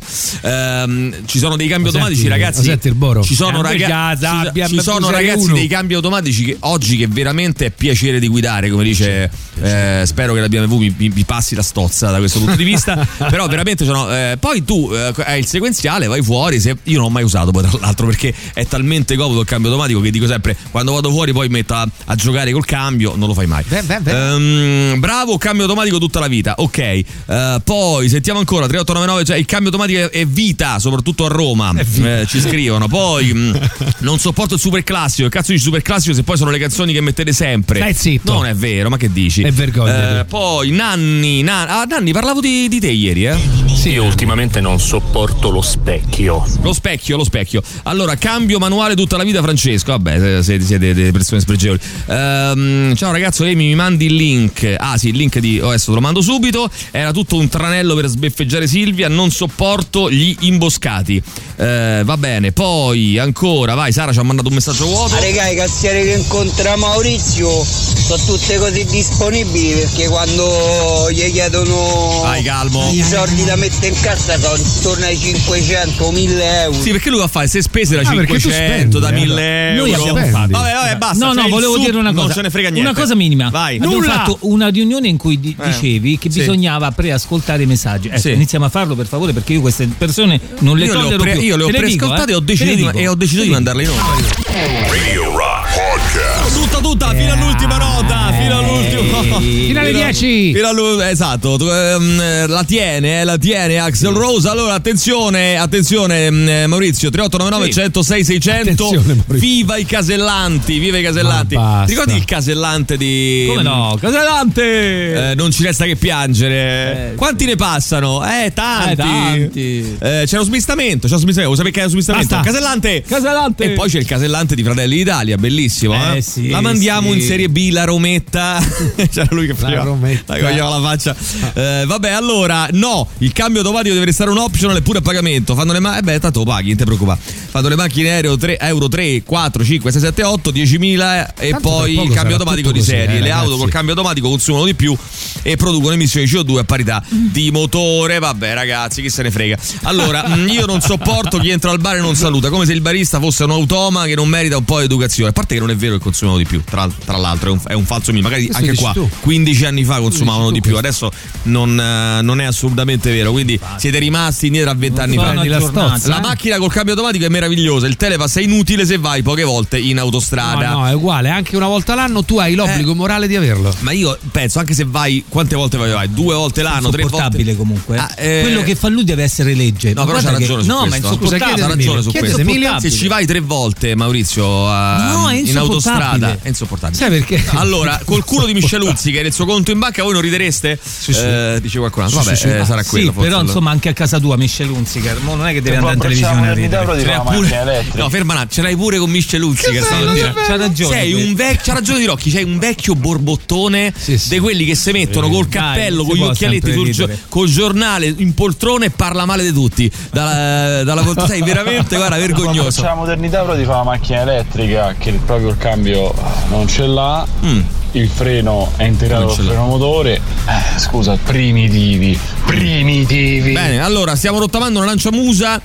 Eh, ci sono dei cambi automatici, senti, ragazzi. Senti il Boro. Ci sono, raga- ci, ci sono ragazzi dei cambi automatici che oggi che veramente è piacere di guidare, come dice eh, spero che la B M W mi, mi, mi passi la stozza da questo punto di vista. Però veramente sono eh, poi tu eh, hai il sequenziale, vai fuori, se, io non l'ho mai usato poi tra l'altro perché è talmente comodo il cambio automatico che dico sempre quando vado fuori poi metto a, a giocare col cambio, non lo fai mai. Beh, beh, beh. Um, bravo, cambio automatico tutta la vita, ok. Uh, poi sentiamo ancora tre otto nove nove, cioè il cambio automatico è vita, soprattutto a Roma, eh, ci scrivono. Poi mh, non sopporto il super classico, che cazzo di super classico se poi sono le canzoni che mettete sempre. Stai zitto. Non è vero, ma che dici? È vergogna. Eh, poi Nanni, Nan- ah, Nanni, parlavo di, di te ieri, eh? Sì, io ultimamente non sopporto lo specchio. Lo specchio, lo specchio. Allora, cambio manuale tutta la vita, Francesco. Vabbè, siete, siete delle persone spregevoli. Ehm, ciao ragazzo, lei mi mandi il link. Ah sì, il link di O S te lo mando subito. Era tutto un tranello per sbeffeggiare Silvia. Non sopporto gli imboscati. Eh, va bene, poi ancora, vai, Sara ci ha mandato un messaggio vuoto. Ma regà, i cassieri che incontra Maurizio sono tutte così disponibili, perché quando gli chiedono vai, calmo. i soldi da mettere in cassa sono intorno ai cinquecento mille euro. Sì, perché lui va a fare se spese da Ah, cinquecento, spendi, da eh. mille euro. Noi abbiamo fatto. Vabbè, vabbè, basta. No, no, C'è volevo il dire una sub, cosa. Non ce ne frega niente. Una cosa minima. Vai. Abbiamo Nulla. fatto una riunione in cui di- Eh. dicevi che Sì. bisognava preascoltare i messaggi. Ecco, Sì. iniziamo a farlo per favore, perché io queste persone non le Io le ho tollero pre- più. io le ho Te dico, preascoltate eh. e ho deciso Te le di- dico. e ho deciso di Te le mandarle in onda. Radio Rock Podcast. Tutta tutta fino all'ultima nota, fino all'ultimo. Fino alle dieci. Fino all'u- esatto, tu, ehm, la tiene, eh, la tiene Axel Rose. Allora attenzione, attenzione eh, Maurizio, tre otto nove nove, uno zero sei sei zero zero. Viva i casellanti, viva i casellanti. Ma Ti ricordi il casellante di Come no? Casellante! Eh, non ci resta che piangere. Eh, Quanti ne passano? Eh, tanti. Eh, tanti. Eh, c'è lo smistamento, c'è lo smistamento. Vuoi sapere che è lo smistamento? Basta. Casellante. Casellante. E poi c'è il casellante di Fratelli d'Italia, bellissimo. Eh, Eh, sì, la mandiamo sì. in Serie B, la Rometta. C'era lui che faceva Rometta. la, coglieva la faccia. Eh, vabbè, allora, no, il cambio automatico deve restare un optional e pure a pagamento. Fanno le ma- eh beh, tanto lo paghi, non ti preoccupare. Fanno le macchine aereo tre, euro tre, quattro, cinque, sei, sette, otto, diecimila e Tanto per poi poco il cambio sarà automatico tutto di così, serie. eh, Le auto ragazzi. col cambio automatico consumano di più e producono emissioni di C O due a parità di motore. Vabbè, ragazzi, chi se ne frega. Allora, mh, io non sopporto chi entra al bar e non saluta, come se il barista fosse un automa che non merita un po' di educazione. A parte che non è vero che consumano di più, tra, tra l'altro è un, è un falso mito. Magari Questo anche dici qua tu. quindici anni fa consumavano tu di più, questo. adesso non, eh, non è assolutamente vero. Quindi siete rimasti indietro a vent'anni fa. sono la aggiornati, stozza, La eh. macchina col cambio automatico è meravigliosa, il telepass è inutile se vai poche volte in autostrada. No, no, è uguale, anche una volta l'anno tu hai l'obbligo Eh. morale di averlo. Ma io penso, anche se vai, quante volte vai? vai? Due volte l'anno, tre volte. Insopportabile comunque. Ah, eh, Quello che fa lui deve essere legge. No, però c'ha guarda che- ragione su no, questo. ma è Scusa, insopportabile. c'ha ragione su Chiedete questo. Emilio. Se ci vai tre volte, Maurizio, a- No, è in insopportabile. autostrada, è insopportabile. Sai perché? Allora, col culo di Micheluzzi che è nel suo conto in banca, voi non ridereste? Sì, sì. Eh, dice qualcun altro. Sì, Vabbè, sì, sì. eh, sarà Sì, quello. forse però allora. insomma anche a casa tua Michel Hunziker, mo non è che deve Se andare in poi televisione a abbracciamo ridere. l'unità, Ce l'ha però pure- macchina elettrica. No, ferma un attimo, ce l'hai pure con Micheluzzi che stamattina. C'ha ragione. Sei un vecchio, c'ha ragione di Rocchi, sei un vecchio borbottone Sì, sì. di quelli che si mettono col Dai, cappello, si con gli può occhialetti sempre sul gio- ridere. col giornale in poltrone e parla male di tutti. Dalla, dalla poltrona, sei veramente, guarda, vergognoso. C'è la modernità, però ti fa la macchina elettrica che il- proprio il cambio non ce l'ha. Mm. Il freno è integrato Non col ce l'ha. freno motore. Eh, scusa, primitivi. Primitivi. Bene, allora stiamo rottamando una lancia musa.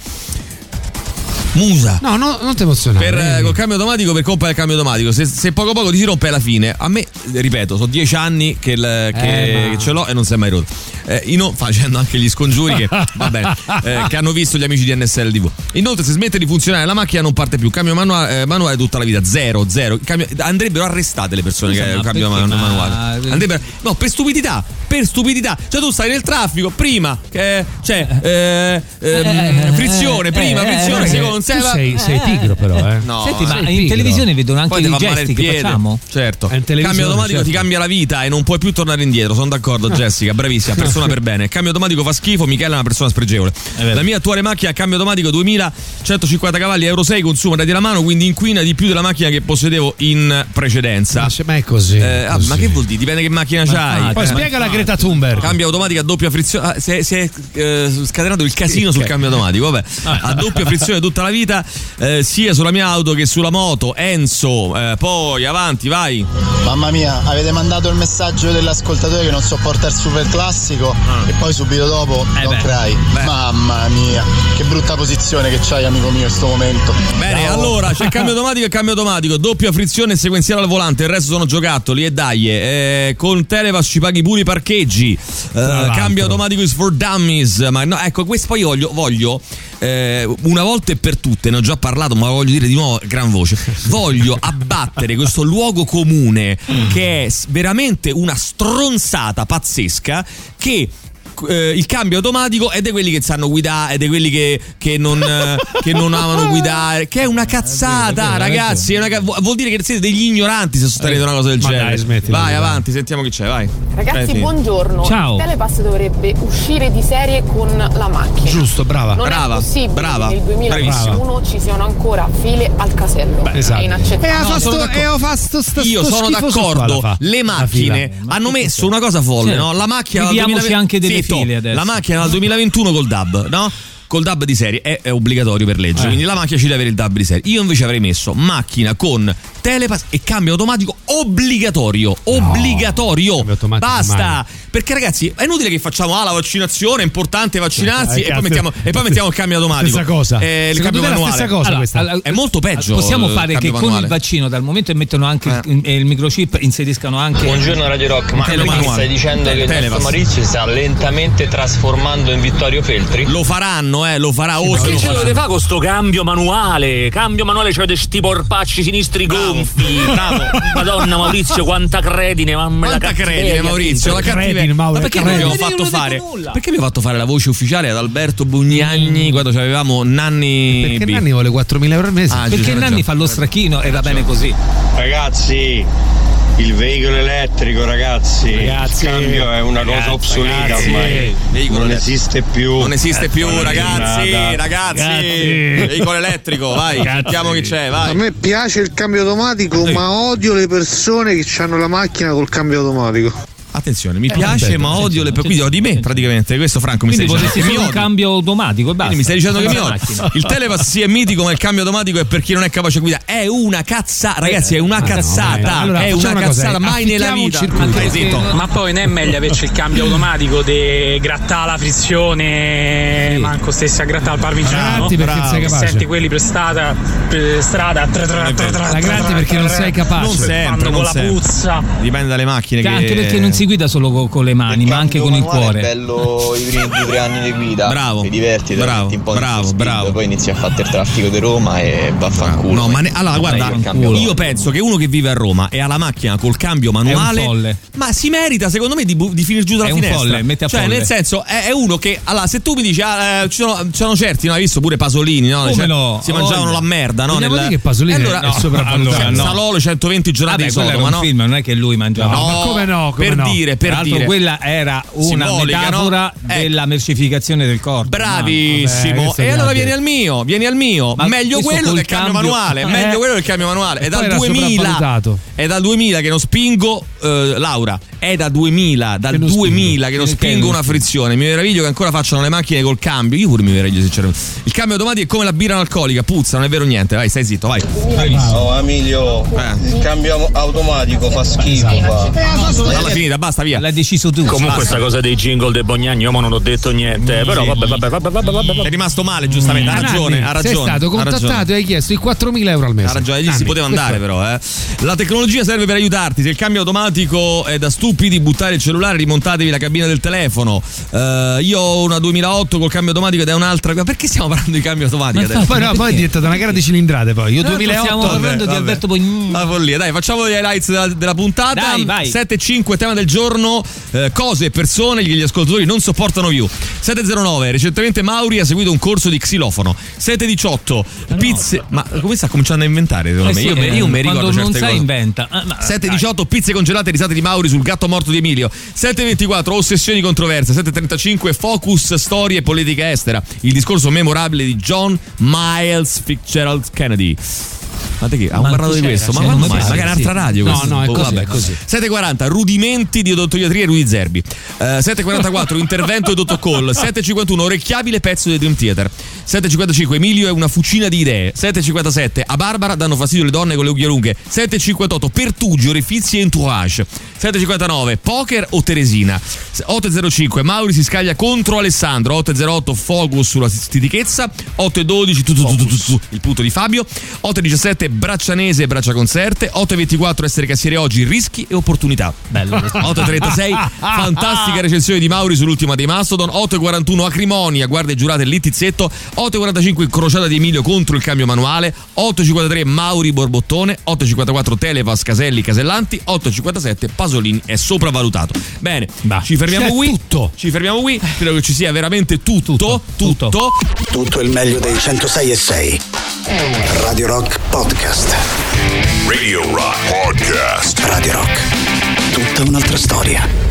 Musa. No, no, non ti emozionare. Per, eh, col cambio automatico, per colpa del cambio automatico, se, se poco poco ti si rompe alla fine. A me, ripeto, sono dieci anni che, il- che- Eh, ma- che ce l'ho e non si è mai rotto. Eh, ino- facendo anche gli scongiuri che, va bene, eh, che hanno visto gli amici di N S L T V. Inoltre, se smette di funzionare la macchina non parte più. Cambio manuale, eh, manuale tutta la vita, zero, zero. Cambio- andrebbero arrestate le persone Scusa, che ma cambiano perché? man- Ma- manuale. Andrebbero, no, per stupidità, per stupidità. Cioè tu stai nel traffico, prima che c'è eh, ehm, Eh, frizione, eh, prima eh, frizione, eh, secondo, non sei, tu sei, sei eh. pigro però, eh. No, Senti, ma sei in televisione vedono anche Poi i ti fa male gesti il che piede. facciamo. Certo. È in televisione, Cambio automatico certo. ti cambia la vita e non puoi più tornare indietro. Sono d'accordo, Jessica, bravissima, persona per bene. Cambio automatico fa schifo, Michele è una persona spregevole. La mia attuale macchina a cambio automatico duemilacentocinquanta cavalli, euro sei, consuma dati la mano, quindi inquina di più della macchina che possedevo in precedenza. Ma, ma è così. Eh, ah, così. ma che vuol dire? Dipende che macchina Ma c'hai. fate, Poi spiega la Greta Thunberg. Cambio automatico a doppia frizione. Ah, si è, si è eh, scatenato il casino sul cambio automatico. Vabbè, a doppia frizione tutta la vita, eh, sia sulla mia auto che sulla moto. Enzo, eh, poi avanti, vai. Mamma mia, avete mandato il messaggio dell'ascoltatore che non sopporta il super classico ah. e poi subito dopo eh non beh. crai. Beh. Mamma mia, che brutta posizione che c'hai, amico mio, in sto momento. Bene, Ciao. allora c'è cambio automatico e cambio automatico, doppia frizione e sequenziale al volante, il resto sono giocattoli e dai, eh, con Telepass ci paghi pure i parcheggi, eh, cambio automatico is for dummies, ma no, ecco, questo poi voglio, voglio eh, una volta e per tutte, ne ho già parlato ma voglio dire di nuovo a gran voce, voglio abbattere questo luogo comune che è veramente una stronzata pazzesca, che Eh, il cambio automatico è di quelli che sanno guidare, è di quelli che, che, non, eh, che non amano guidare, che è una cazzata, ragazzi. È una, vuol dire che siete degli ignoranti se sostenete una cosa del genere. Dai, smettila, vai dai. avanti, sentiamo chi c'è, vai. Ragazzi, Eh, sì. buongiorno. Ciao. Il Telepass dovrebbe uscire di serie con la macchina. Giusto, brava. Non Brava, è possibile brava, che nel duemilaventuno ci siano ancora file al casello. Beh, esatto. È inaccettabile. No, sono d'accordo. Io sono d'accordo. Le macchine hanno messo una cosa folle, Sì. no? La macchina dal Viviamoci duemila anche delle Zitto. file adesso. La macchina dal duemilaventuno col D A B, no? Col D A B di serie è, è obbligatorio per legge, Eh. quindi la macchina ci deve avere il D A B di serie. Io invece avrei messo macchina con Telepass e cambio automatico obbligatorio. Obbligatorio. Cambio automatico Basta. mai. Perché ragazzi, è inutile che facciamo ah, la vaccinazione, è importante vaccinarsi Eh, e, cazzo. poi mettiamo, e poi mettiamo il cambio automatico. Stessa cosa. Eh, il Secondo cambio te è la manuale. stessa cosa Allora, questa? allora, È molto peggio. Possiamo il fare che cambio con manuale. il vaccino, dal momento che mettono anche il, il microchip, inseriscano anche. Buongiorno Radio Rock, ma Cambio quindi manuale. stai dicendo che il Telepass. nostro Maurizio si sta lentamente trasformando in Vittorio Feltri? Lo faranno, eh, lo farà. Oh, Che lo ce farà. dovete fare con sto cambio manuale? Cambio manuale, c'avete sti porpacci sinistri gonfi. Bravo. Madonna Maurizio, quanta credine, mamma Quanta la credine, cattiveria. Maurizio, la cattiveria. Credine, Mauro, Ma perché mi credine. abbiamo fatto non fare? dico nulla. Perché mi ho fatto fare la voce ufficiale ad Alberto Bugnagni quando avevamo Nanni Perché B? Nanni vuole quattromila euro al mese? Ah, Perché giusto, Nanni ragione. fa lo strachino e va bene così. Ragazzi, il veicolo elettrico, ragazzi, Ragazzi, il cambio è una cosa ragazzi, obsoleta ragazzi. ormai. Veicolo Non elettrico. esiste più. Non esiste È più, una ragazzi, giornata. ragazzi. Ragazzi. Veicolo elettrico, vai, Ragazzi. sentiamo chi c'è, A vai. me piace il cambio automatico, Sì. ma odio le persone che hanno la macchina col cambio automatico. Attenzione, mi Eh, piace, vabbè, ma attenzione, odio le attenzione. quindi di me praticamente. Questo Franco mi Quindi stai vorresti dicendo che solo mi un odio. cambio automatico e basta. Quindi mi stai dicendo che mi La odio. macchina. Il Telepass sì è mitico, ma il cambio automatico è per chi non è capace a guidare. È una cazzata, ragazzi, è una no, cazzata. allora, è facciamo una una cosa, cazzata, eh, mai nella affittiamo un vita. circuito. Anche zitto. Ma poi non è meglio averci il cambio automatico di grattare la frizione, manco stessi a grattare il parmigiano. Gratti perché sei capace. Senti quelli per strada, per strada, tra, tra, tra, tra, La gratti perché non sei capace. Non sempre, fanno non con la sempre. puzza. Dipende dalle macchine Che che anche perché non si guida solo co- con le mani, ma anche con il cuore. È bello i primi due o tre anni di guida. Bravo. Ti diverti, te Bravo, metti un po' bravo, di speed, bravo. poi inizi a fare il traffico di Roma e vaffanculo. No, ma ne- allora guarda, il cambio io penso che uno che vive a Roma e ha la macchina col cambio manuale, È un folle. ma si merita secondo me di, bu- di finire giù dalla È un finestra. folle, metti a cioè, folle. nel senso, è, è uno che allora, se tu mi dici, ah, eh, ci, sono, ci sono certi, no? Hai visto pure Pasolini, no? Come Cioè, no? Si mangiavano Voglio. la merda, no? Vogliamo Nel- dire che Pasolini allora, è sopravvalutato. allora, no. Salolo centoventi giornate Vabbè, di quello era Sodoma, un no? film, non è che lui mangiava. No, ma come no, come per no? dire, Tra per l'altro dire. quella era una Simbolica, metafora no? Ecco. della mercificazione del corpo. Bravissimo. vabbè, questo e è allora grande. vieni al mio, vieni al mio. Ma meglio questo quello col del cambio, cambio- manuale. Eh. Meglio quello del cambio manuale. È E dal poi era duemila. sopravvalutato. È dal duemila che non spingo, eh, Laura. È da duemila, dal Che non duemila che non Perché spingo non una spingo? frizione. Mi meraviglio che ancora facciano le macchine col cambio. Io pure mi meraviglio, sinceramente. Il cambio automatico è come la birra analcolica, puzza, non è vero niente. Vai, stai zitto, vai. Oh Emilio, Eh. il cambio automatico fa schifo. Fa. Alla finita, basta, via. L'hai deciso tu. Comunque Basta. sta cosa dei jingle dei Bognagni, io mo non ho detto niente, però vabbè, vabbè, vabbè, vabbè, vabbè, È vabbè. rimasto male, giustamente. Ha Ah, ragione, Nanni, ha ragione. sei stato ha ragione. contattato e hai chiesto i quattromila euro al mese. Ha ragione, lì si Nanni, poteva andare questo però, eh. La tecnologia serve per aiutarti. Se il cambio automatico è da stupidi, buttare il cellulare, rimontatevi la cabina del telefono. Eh, io ho una duemilaotto col cambio automatico ed è un'altra. Perché stiamo parlando di cambio automatico Ma adesso? Poi, no, poi è diventata una gara di cilindrate poi. Io Tra l'altro duemilaotto. stiamo parlando di vabbè. Alberto Bognini. La follia, dai, facciamo gli highlights della, della puntata. Dai, vai. sette e cinque, tema del giorno, eh, cose e persone che gli ascoltatori non sopportano più. sette zero nove, recentemente Mauri ha seguito un corso di xilofono. sette diciotto, pizze, ma come sta cominciando a inventare secondo Eh me? sì, Io, eh, io mi ricordo quando non certe sai cose. inventa. Ah, ma- sette diciotto, pizze congelate e risate di Mauri sul gatto morto di Emilio. sette ventiquattro, ossessioni controverse. sette trentacinque, focus, storie e politica estera. Il discorso memorabile di John Miles Fitzgerald Kennedy. Ma te che? Abbiamo Ma parlato di c'era, questo? Ma c'era, quando ma mai? sì, Magari sì. un'altra radio No, questo? no, è Oh, così, vabbè, è così. sette quaranta, rudimenti di odontoiatria Luigi Zerbi. Eh, sette quarantaquattro, intervento di Dottor Call. sette cinquantuno, orecchiabile pezzo del Dream Theater. sette cinquantacinque, Emilio è una fucina di idee. sette cinquantasette, a Barbara danno fastidio le donne con le unghie lunghe. sette cinquantotto, pertugi, orefizi e entourage. sette cinquantanove, poker o Teresina. otto zero cinque, Mauri si scaglia contro Alessandro. otto zero otto, focus sulla stitichezza. otto dodici, tu, tu, tu, tu, tu, tu, il punto di Fabio. otto diciassette, braccianese e braccia concerte. otto ventiquattro, essere cassiere oggi, rischi e opportunità. Bello. otto trentasei, fantastica recensione di Mauri sull'ultima dei Mastodon. otto quarantuno, acrimonia, guardia giurata e littizzetto. otto quarantacinque, crociata di Emilio contro il cambio manuale. otto cinquantatré, Mauri borbottone. otto cinquantaquattro, Telepass, Caselli, Casellanti. otto cinquantasette, Pasolini è sopravvalutato. Bene, ci fermiamo C'è qui. tutto. Ci fermiamo qui. Credo che ci sia veramente tutto. Tutto. Tutto. Tutto il meglio dei centosei e sei. Radio Rock Podcast. Radio Rock Podcast. Radio Rock. Tutta un'altra storia.